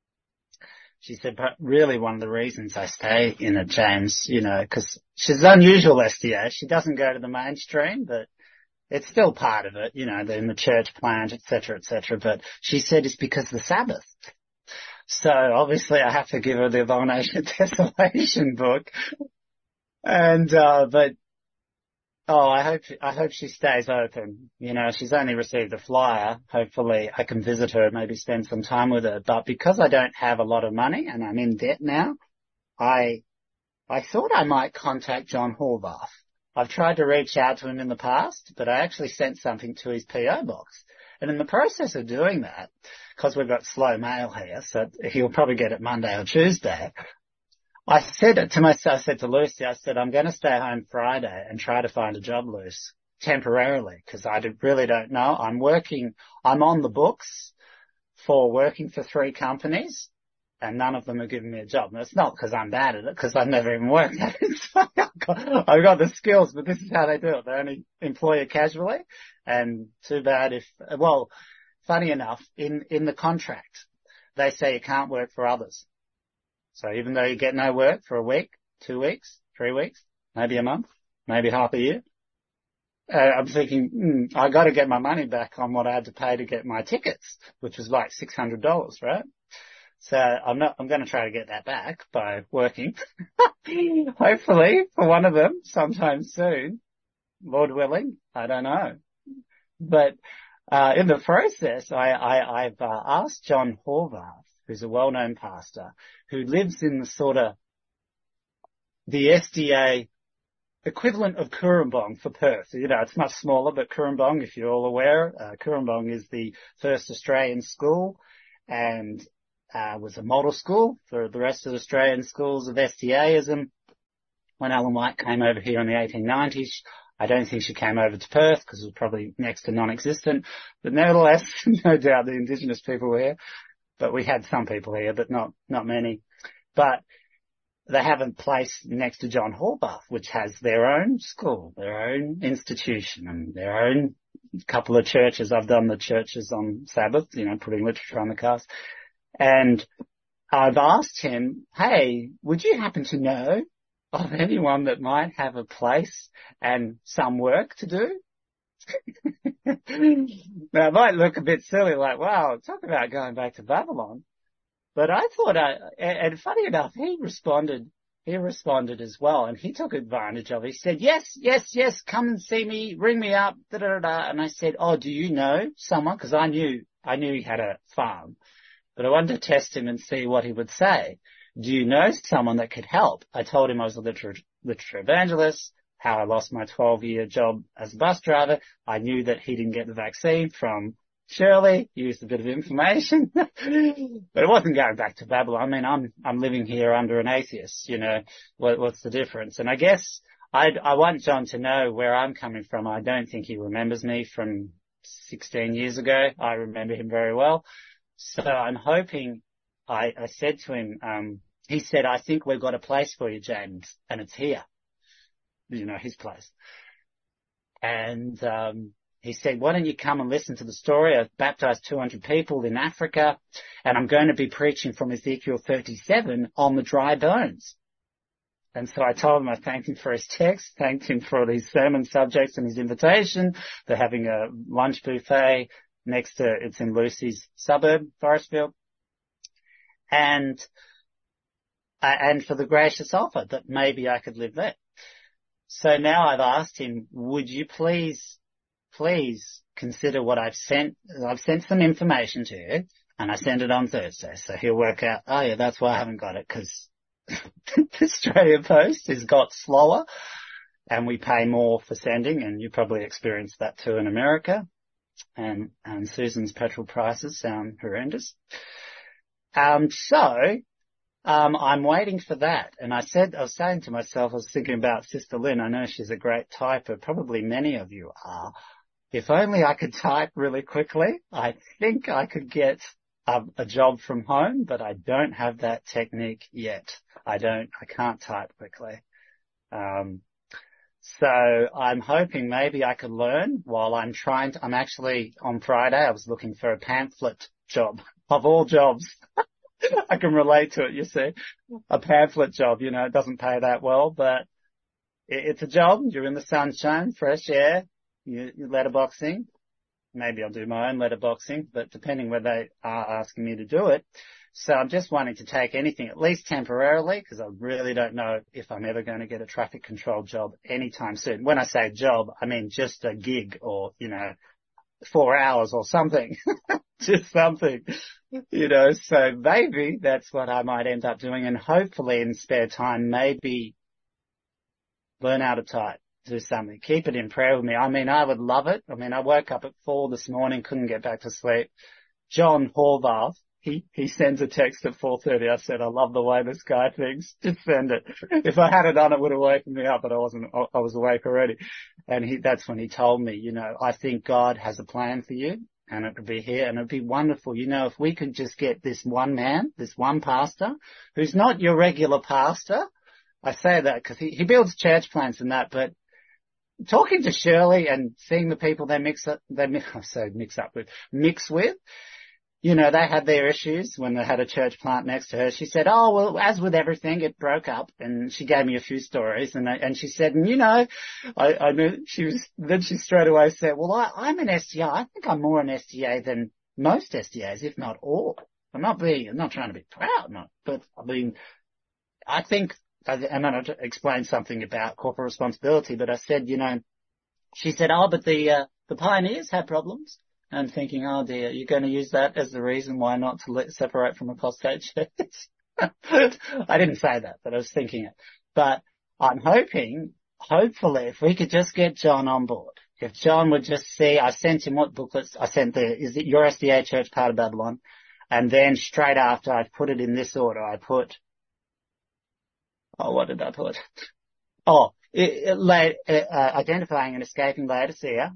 She said, but really one of the reasons I stay in it, James, you know, because she's unusual S D A. She doesn't go to the mainstream, but it's still part of it, you know, in the church plant, et cetera, et cetera. But she said it's because of the Sabbath. So obviously I have to give her the Abomination of Desolation book. And, uh, but, oh, I hope, I hope she stays open. You know, she's only received a flyer. Hopefully I can visit her, maybe spend some time with her. But because I don't have a lot of money and I'm in debt now, I, I thought I might contact John Horvath. I've tried to reach out to him in the past, but I actually sent something to his P O box. And in the process of doing that, because we've got slow mail here, so he'll probably get it Monday or Tuesday, I said it to myself, I said to Lucy, I said, I'm going to stay home Friday and try to find a job, Luce, temporarily, because I really don't know. I'm working, I'm on the books for working for three companies, and none of them have given me a job. And it's not because I'm bad at it, because I've never even worked at it. So I've, got, I've got the skills, but this is how they do it. They only employ you casually, and too bad if, well, funny enough, in, in the contract, they say you can't work for others. So even though you get no work for a week, two weeks, three weeks, maybe a month, maybe half a year, uh, I'm thinking, mm, I got to get my money back on what I had to pay to get my tickets, which was like six hundred dollars, right? So I'm not, I'm going to try to get that back by working, hopefully for one of them sometime soon, Lord willing. I don't know. But, uh, in the process, I, I, I've uh, asked John Horvath, who's a well-known pastor, who lives in the sort of the S D A equivalent of Cooranbong for Perth. You know, it's much smaller, but Cooranbong, if you're all aware, uh, Cooranbong is the first Australian school and uh, was a model school for the rest of the Australian schools of S D A-ism. When Ellen White came over here in the eighteen nineties, I don't think she came over to Perth because it was probably next to non-existent, but nevertheless, no doubt the Indigenous people were here. But we had some people here, but not, not many. But they have a place next to John Horvath, which has their own school, their own institution, and their own couple of churches. I've done the churches on Sabbath, you know, putting literature on the cars. And I've asked him, hey, would you happen to know of anyone that might have a place and some work to do? Now, it might look a bit silly, like, wow, talk about going back to Babylon. But I thought, I, and funny enough, he responded, he responded as well, and he took advantage of it. He said, yes, yes, yes, come and see me, ring me up, da da da. And I said, oh, do you know someone? Because I knew, I knew he had a farm, but I wanted to test him and see what he would say. Do you know someone that could help? I told him I was a literature, literature evangelist, how I lost my twelve-year job as a bus driver. I knew that he didn't get the vaccine from Shirley, used a bit of information, but it wasn't going back to Babylon. I mean, I'm, I'm living here under an atheist, you know, what, what's the difference? And I guess I, I want John to know where I'm coming from. I don't think he remembers me from sixteen years ago. I remember him very well. So I'm hoping, I, I said to him, um, he said, I think we've got a place for you, James, and it's here. You know, his place. And, um, he said, why don't you come and listen to the story? I've baptized two hundred people in Africa, and I'm going to be preaching from Ezekiel thirty-seven on the dry bones. And so I told him I thanked him for his text, thanked him for these sermon subjects and his invitation. They're having a lunch buffet next to, it's in Lucy's suburb, Forestfield. And, uh, and for the gracious offer that maybe I could live there. So now I've asked him, would you please, please consider what I've sent. I've sent some information to you and I send it on Thursday. So he'll work out, oh yeah, that's why I haven't got it, because the Australia Post has got slower and we pay more for sending, and you probably experienced that too in America. And, and Susan's petrol prices sound horrendous. Um, so, um, I'm waiting for that. And I said, I was saying to myself, I was thinking about Sister Lynn. I know she's a great typer. Probably many of you are. If only I could type really quickly, I think I could get a, a job from home, but I don't have that technique yet. I don't, I can't type quickly. Um, so I'm hoping maybe I could learn while I'm trying to, I'm actually on Friday, I was looking for a pamphlet job of all jobs. I can relate to it, you see, a pamphlet job, you know, it doesn't pay that well, but it, it's a job. You're in the sunshine, fresh air, you, you're letterboxing. Maybe I'll do my own letterboxing, but depending whether they are asking me to do it. So I'm just wanting to take anything, at least temporarily, because I really don't know if I'm ever going to get a traffic control job anytime soon. When I say job, I mean just a gig or, you know, four hours or something, just something, you know, so maybe that's what I might end up doing. And hopefully in spare time, maybe learn how to type, do something, keep it in prayer with me. I mean, I would love it. I mean, I woke up at four this morning, couldn't get back to sleep. John Horvath, he, he sends a text at four thirty. I said, I love the way this guy thinks. Just send it. If I had it on, it would have woken me up, but I wasn't, I was awake already. And he, that's when he told me, you know, I think God has a plan for you and it would be here and it'd be wonderful. You know, if we could just get this one man, this one pastor who's not your regular pastor. I say that because he, he builds church plants and that, but talking to Shirley and seeing the people they mix up, they mix, I say mix up with, mix with, you know, they had their issues when they had a church plant next to her. She said, oh, well, as with everything, it broke up. And she gave me a few stories. And I, and she said, and you know, I, I knew she was, then she straight away said, well, I, I'm an S D A. I think I'm more an S D A than most S D As, if not all. I'm not being, I'm not trying to be proud, not, but I mean, I think, and then I explained something about corporate responsibility, but I said, you know, she said, oh, but the, uh, the pioneers had problems. And thinking, oh dear, you're going to use that as the reason why not to let, separate from apostate church. I didn't say that, but I was thinking it. But I'm hoping, hopefully, if we could just get John on board, if John would just see, I sent him what booklets, I sent the, is it Your S D A Church Part of Babylon? And then straight after I put it in this order, I put, oh, what did I put? Oh, it, it, uh, identifying and escaping Laodicea.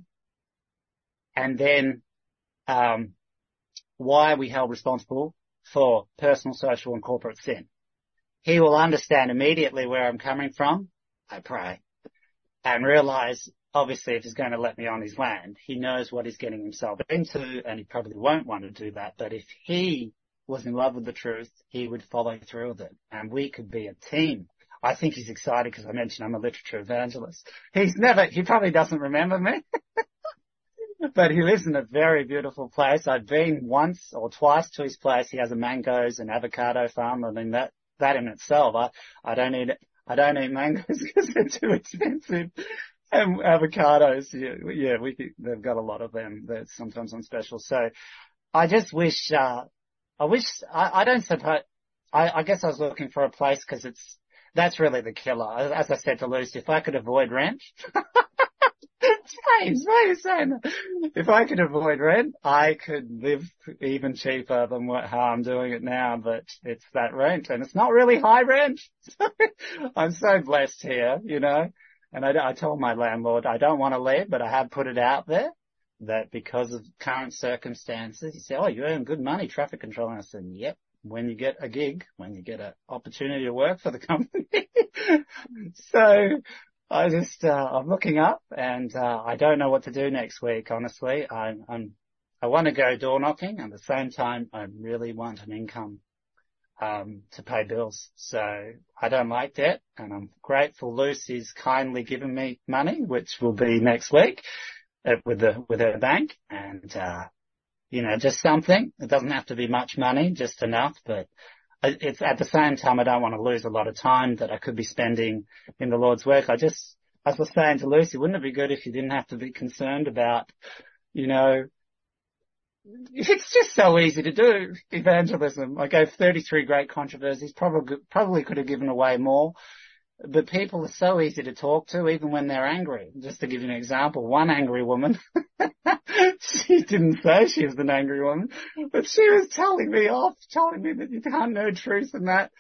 And then, um, why we held responsible for personal, social and corporate sin. He will understand immediately where I'm coming from, I pray, and realize, obviously, if he's going to let me on his land, he knows what he's getting himself into, and he probably won't want to do that. But if he was in love with the truth, he would follow through with it, and we could be a team. I think he's excited because I mentioned I'm a literature evangelist. He's never, he probably doesn't remember me. But he lives in a very beautiful place. I've been once or twice to his place. He has a mangoes and avocado farm. I mean, that, that in itself, I, I don't eat, I don't eat mangoes because they're too expensive. And avocados, yeah, yeah, we could, they've got a lot of them. They're sometimes on special. So I just wish, uh, I wish, I, I don't suppose, I, I guess I was looking for a place because it's, that's really the killer. As I said to Lucy, if I could avoid rent, James, why are you saying that? If I could avoid rent, I could live even cheaper than what, how I'm doing it now, but it's that rent and it's not really high rent. I'm so blessed here, you know, and I, I told my landlord I don't want to leave, but I have put it out there that because of current circumstances, he said, oh, you earn good money, traffic control. And I said, yep. When you get a gig, when you get an opportunity to work for the company. So I just, uh, I'm looking up and, uh, I don't know what to do next week, honestly. I, I'm, I want to go door knocking. At the same time, I really want an income. um, to pay bills. So I don't like debt, and I'm grateful Lucy's kindly given me money, which will be next week uh, with the, with her bank. And, uh, you know, just something. It doesn't have to be much money, just enough, but it's at the same time, I don't want to lose a lot of time that I could be spending in the Lord's work. I just, I was saying to Lucy, wouldn't it be good if you didn't have to be concerned about, you know, it's just so easy to do evangelism. I gave thirty-three great controversies, probably, probably could have given away more, but people are so easy to talk to even when they're angry. Just to give you an example, one angry woman, she didn't say she was an angry woman, but she was telling me off, telling me that you can't know truth and that.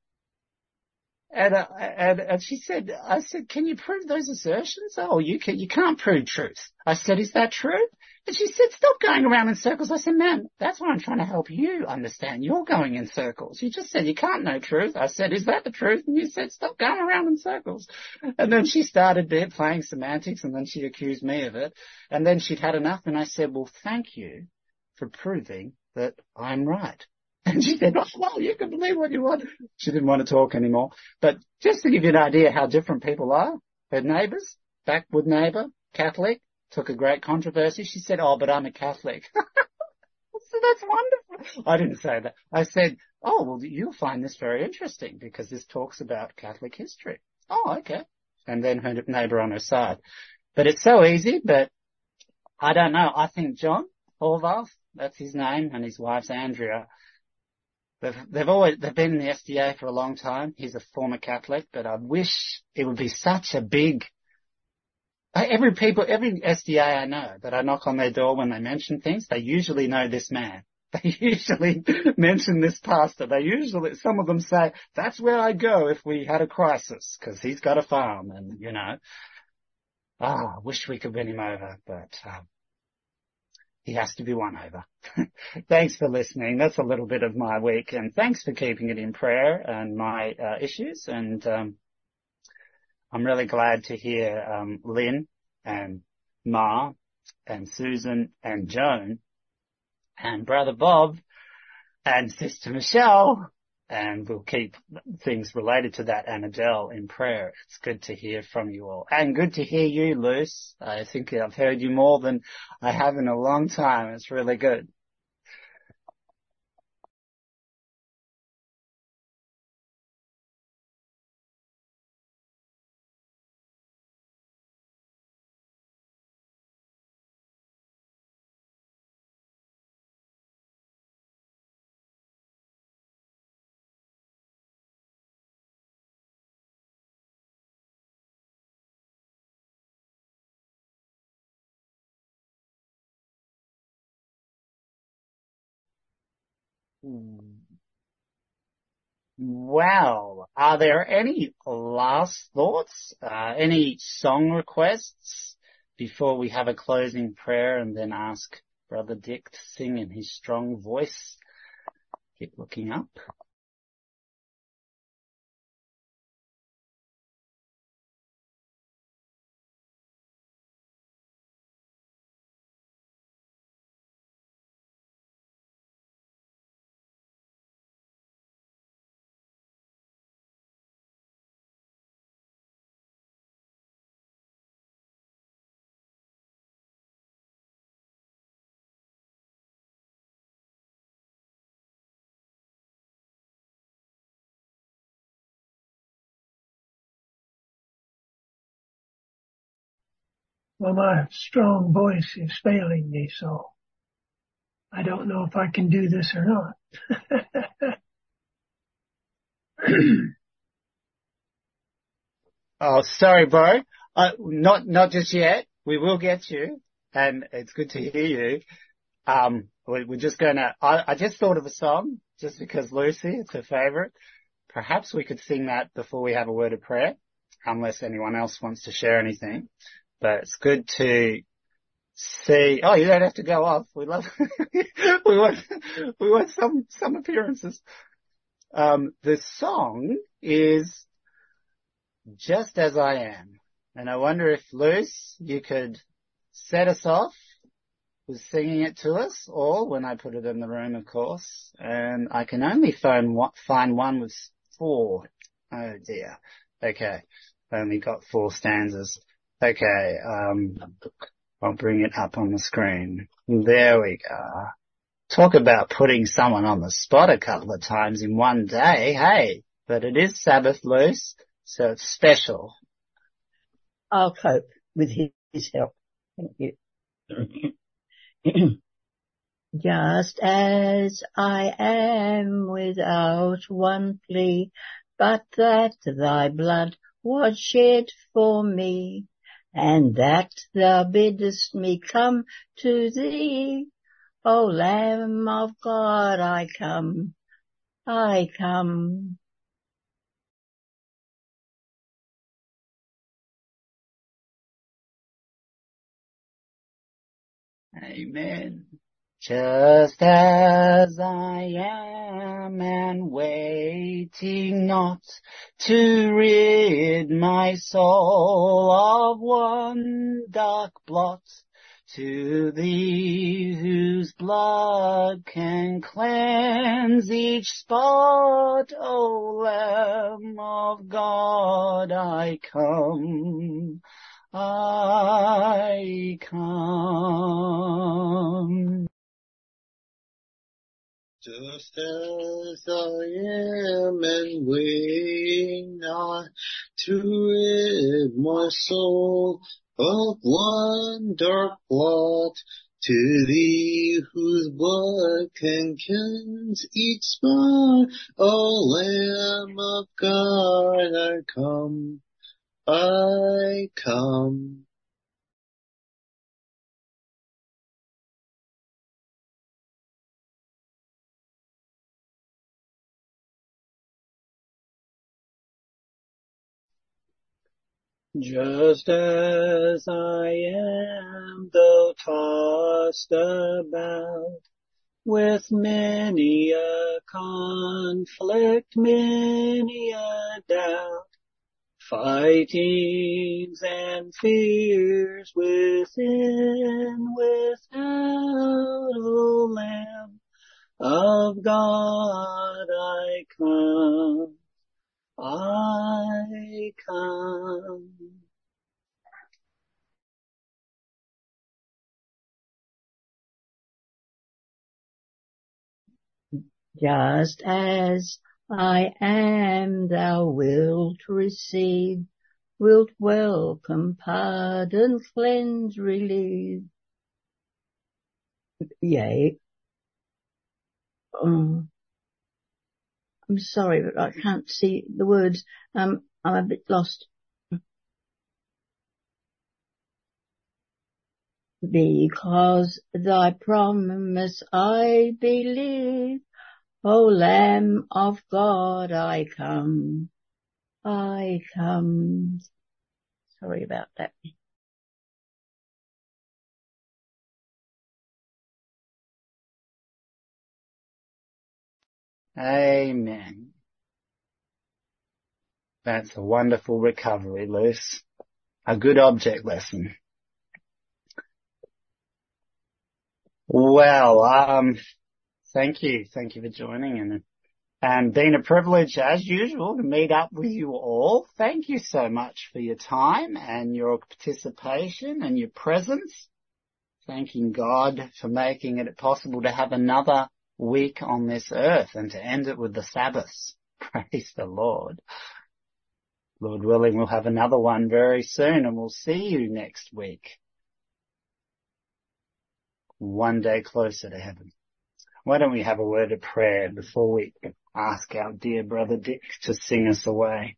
And, uh, and, and she said, I said, can you prove those assertions? Oh, you can, you can't prove truth. I said, is that true? And she said, stop going around in circles. I said, ma'am, that's what I'm trying to help you understand. You're going in circles. You just said you can't know truth. I said, is that the truth? And you said, stop going around in circles. And then she started there playing semantics, and then she accused me of it. And then she'd had enough, and I said, well, thank you for proving that I'm right. And she said, oh, well, you can believe what you want. She didn't want to talk anymore. But just to give you an idea how different people are, her neighbours, backwood neighbour, Catholic, took a great controversy. She said, oh, but I'm a Catholic. So that's wonderful. I didn't say that. I said, oh, well, you'll find this very interesting because this talks about Catholic history. Oh, okay. And then her neighbour on her side. But it's so easy, but I don't know. I think John Horvath, that's his name, and his wife's Andrea, They've, they've always, they've been in the S D A for a long time. He's a former Catholic, but I wish it would be such a big, every people, every S D A I know that I knock on their door when they mention things, they usually know this man. They usually mention this pastor. They usually, some of them say, that's where I go if we had a crisis, because he's got a farm and, you know, ah, oh, I wish we could win him over, but, um, he has to be won over. Thanks for listening. That's a little bit of my week, and thanks for keeping it in prayer and my uh, issues. And um, I'm really glad to hear um, Lynn and Ma and Susan and Joan and Brother Bob and Sister Michelle, and we'll keep things related to that and Adele in prayer. It's good to hear from you all. And good to hear you, Luce. I think I've heard you more than I have in a long time. It's really good. Wow. Are there any last thoughts, uh, any song requests before we have a closing prayer and then ask Brother Dick to sing in his strong voice? Keep looking up. Well, my strong voice is failing me, so I don't know if I can do this or not. Oh, sorry, bro. Uh, not, not just yet. We will get you, and it's good to hear you. Um, we, we're just gonna, I, I just thought of a song, just because Lucy, it's her favorite. Perhaps we could sing that before we have a word of prayer, unless anyone else wants to share anything. But it's good to see, oh, you don't have to go off. We love, we want, we want some, some appearances. Um, the song is Just As I Am. And I wonder if, Luce, you could set us off was singing it to us all when I put it in the room, of course, and I can only find one, find one with four. Oh dear. Okay. Only got four stanzas. Okay. Um, I'll bring it up on the screen. There we go. Talk about putting someone on the spot a couple of times in one day. Hey, but it is Sabbath, Luce, so it's special. I'll cope with his help. Thank you. Just as I am without one plea, but that thy blood was shed for me, and that thou biddest me come to thee. O Lamb of God, I come, I come. Amen. Just as I am and waiting not to rid my soul of one dark blot, to thee whose blood can cleanse each spot, O Lamb of God, I come. I come. Just as I am and waiting not to rid my soul of one dark blot, to thee whose blood can cleanse each spot, O Lamb of God, I come. I come. Just as I am, though tossed about with many a conflict, many a doubt, fightings and fears within, without, O Lamb of God, I come, I come. Just as I am, thou wilt receive, wilt welcome, pardon, cleanse, relieve. Yea. Um, I'm sorry, but I can't see the words. Um, I'm a bit lost. Because thy promise I believe, O Lamb of God, I come, I come. Sorry about that. Amen. That's a wonderful recovery, Luce. A good object lesson. Well, um, thank you. Thank you for joining, and and been a privilege as usual to meet up with you all. Thank you so much for your time and your participation and your presence. Thanking God for making it possible to have another week on this earth and to end it with the Sabbath. Praise the Lord. Lord willing, we'll have another one very soon, and we'll see you next week. One day closer to heaven. Why don't we have a word of prayer before we ask our dear brother Dick to sing us away?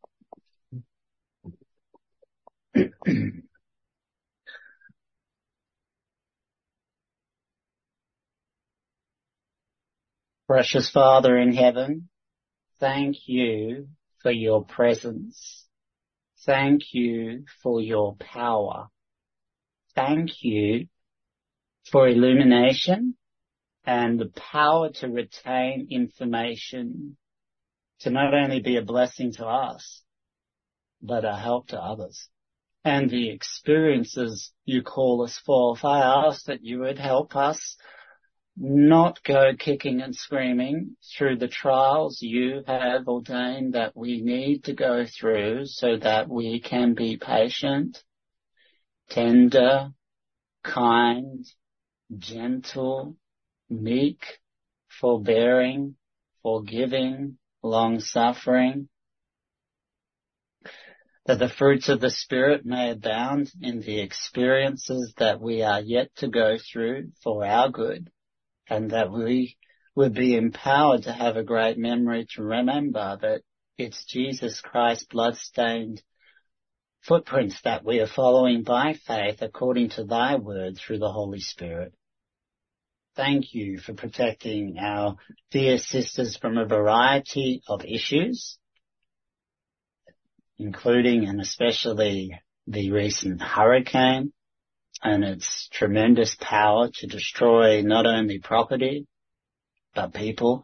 Precious Father in heaven, thank you for your presence. Thank you for your power. Thank you for illumination and the power to retain information, to not only be a blessing to us, but a help to others. and the experiences you call us forth. I ask that you would help us not go kicking and screaming through the trials you have ordained that we need to go through so that we can be patient, tender, kind, gentle, meek, forbearing, forgiving, long-suffering, that the fruits of the Spirit may abound in the experiences that we are yet to go through for our good, and that we would be empowered to have a great memory to remember that it's Jesus Christ's blood-stained footprints that we are following by faith according to thy word through the Holy Spirit. Thank you for protecting our dear sisters from a variety of issues, including and especially the recent hurricane and its tremendous power to destroy not only property, but people.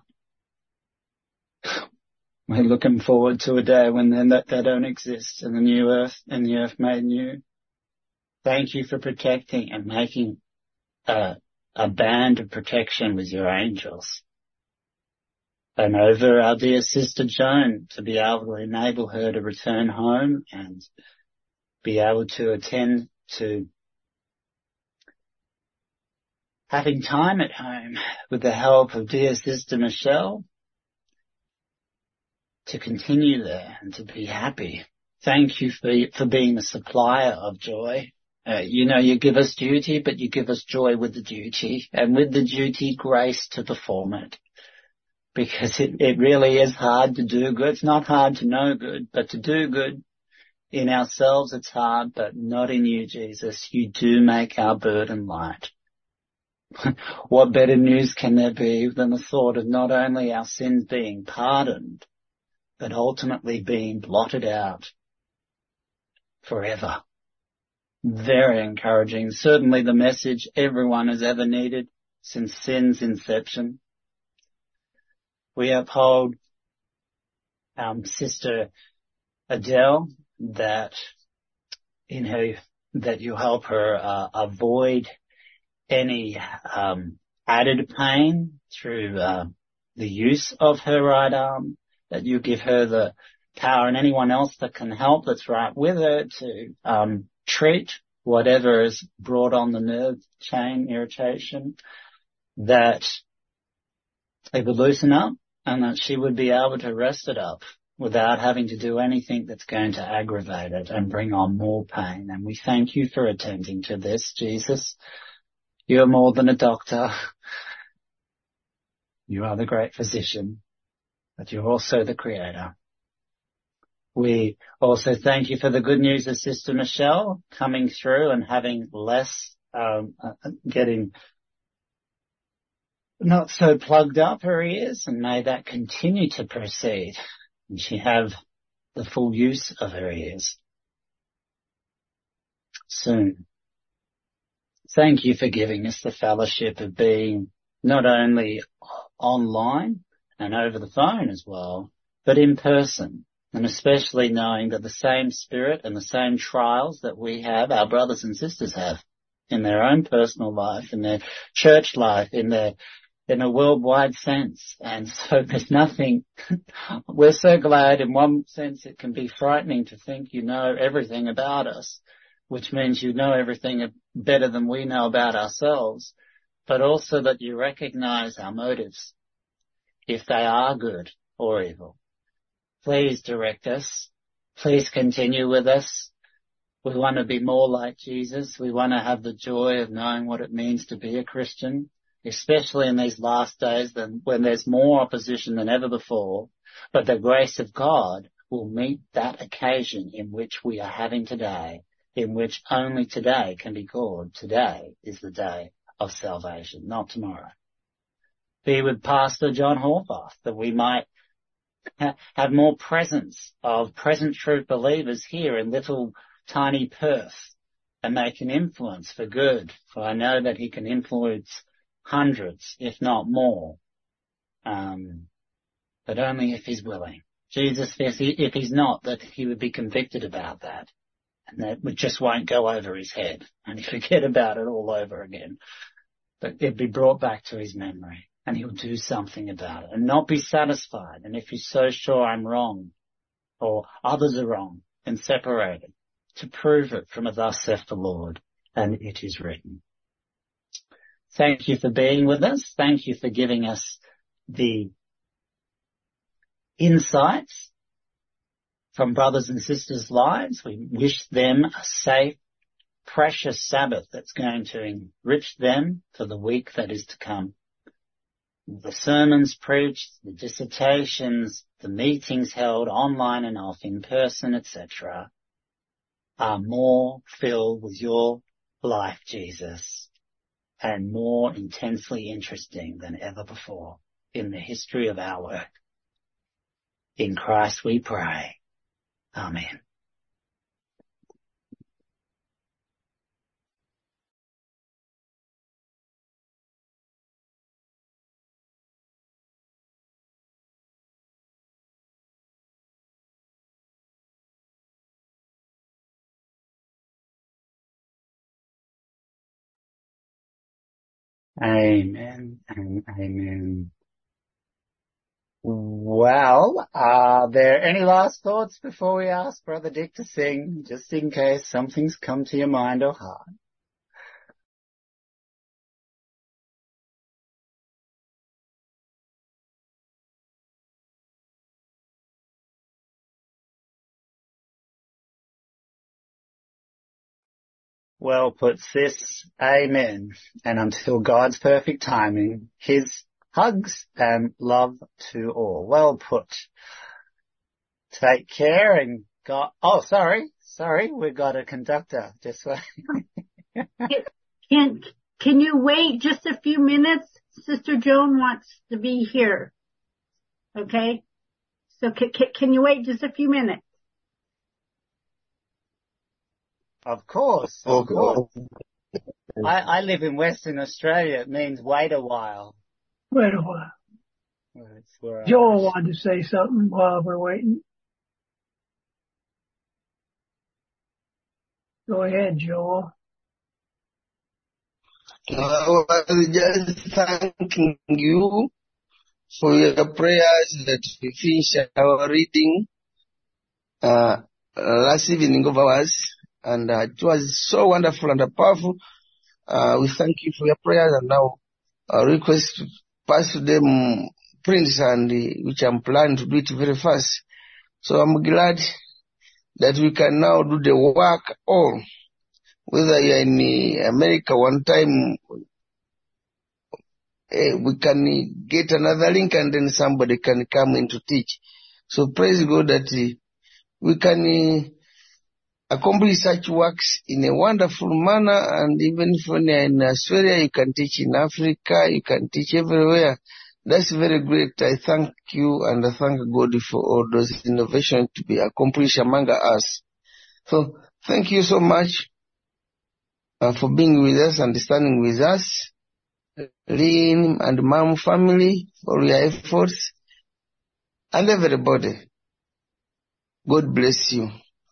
We're looking forward to a day when then that they don't exist in the new earth and the earth made new. Thank you for protecting and making a, a band of protection with your angels. And over our dear sister Joan, to be able to enable her to return home and be able to attend to having time at home with the help of dear sister Michelle, to continue there and to be happy. Thank you for, for being the supplier of joy. Uh, you know, you give us duty, but you give us joy with the duty, and with the duty, grace to perform it. Because it, it really is hard to do good. It's not hard to know good, but to do good in ourselves it's hard, but not in you, Jesus. You do make our burden light. What better news can there be than the thought of not only our sins being pardoned, but ultimately being blotted out forever. Very encouraging. Certainly the message everyone has ever needed since sin's inception. We uphold um, Sister Adele that in her that you help her uh, avoid any um, added pain through uh, the use of her right arm, that you give her the power and anyone else that can help that's right with her to um, treat whatever is brought on the nerve chain irritation, that it would loosen up and that she would be able to rest it up without having to do anything that's going to aggravate it and bring on more pain. And we thank you for attending to this, Jesus. You're more than a doctor. You are the great physician, but you're also the creator. We also thank you for the good news of Sister Michelle coming through and having less, um, uh, getting not so plugged up her ears, and may that continue to proceed and she have the full use of her ears soon. Thank you for giving us the fellowship of being not only online and over the phone as well, but in person, and especially knowing that the same spirit and the same trials that we have, our brothers and sisters have in their own personal life, in their church life, in their in a worldwide sense. And so there's nothing, we're so glad in one sense it can be frightening to think you know everything about us, which means you know everything better than we know about ourselves, but also that you recognize our motives, if they are good or evil. Please direct us. Please continue with us. We want to be more like Jesus. We want to have the joy of knowing what it means to be a Christian, especially in these last days when there's more opposition than ever before. But the grace of God will meet that occasion in which we are having today, in which only today can be called today is the day of salvation, not tomorrow. Be with Pastor John Horvath, that we might ha- have more presence of present truth believers here in little tiny Perth and make an influence for good. For I know that he can influence hundreds, if not more, um, but only if he's willing. Jesus, if, he, if he's not, that he would be convicted about that. and that it just won't go over his head and he'd forget about it all over again. But it'd be brought back to his memory and he'll do something about it and not be satisfied. And if he's so sure I'm wrong or others are wrong, and separated, to prove it from a thus saith the Lord, and it is written. Thank you for being with us. Thank you for giving us the insights from brothers and sisters' lives. We wish them a safe, precious Sabbath that's going to enrich them for the week that is to come. The sermons preached, the dissertations, the meetings held online and off, in person, et cetera, are more filled with your life, Jesus, and more intensely interesting than ever before in the history of our work. In Christ we pray. Amen. Amen and amen. Well, are there any last thoughts before we ask Brother Dick to sing, just in case something's come to your mind or heart? Well put, sis. Amen. And until God's perfect timing, his hugs and love to all. Well put. Take care and God, oh, sorry, sorry, we've got a conductor. Just Can, can you wait just a few minutes? Sister Joan wants to be here. Okay? So can, can you wait just a few minutes? Of course, of course. I, I live in Western Australia. It means wait a while. Wait a while. Well, it's where Joel I... wanted to say something while we're waiting. Go ahead, Joel. I was just thanking you for your prayers that we finished our reading uh, last evening of ours. And uh, it was so wonderful and powerful. Uh, we thank you for your prayers, and now I request to pass to them prints, and uh, which I'm planning to do it very fast. So I'm glad that we can now do the work all, whether you're in uh, America one time, uh, we can get another link and then somebody can come in to teach. So praise God that uh, we can uh, accomplish such works in a wonderful manner, and even if when you're in Australia, you can teach in Africa, you can teach everywhere. That's very great. I thank you and I thank God for all those innovations to be accomplished among us. So thank you so much uh, for being with us and standing with us. Lynn and Mom family, for your efforts, and everybody. God bless you.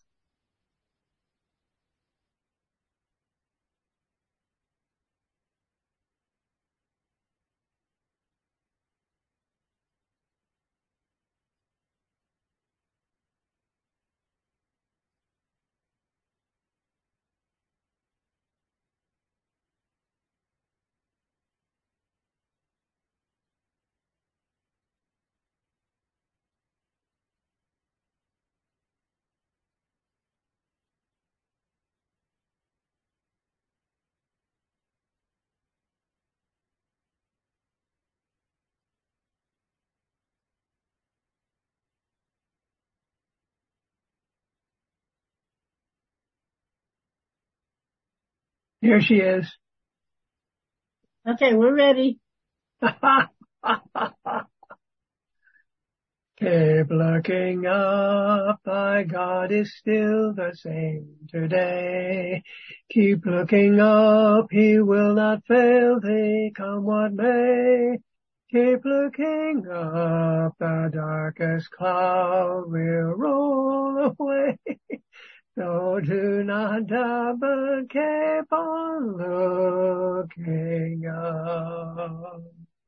Here she is. Okay, we're ready. Keep looking up, thy God is still the same today. Keep looking up, he will not fail thee, come what may. Keep looking up, the darkest cloud will roll away. So do not double keep on looking up.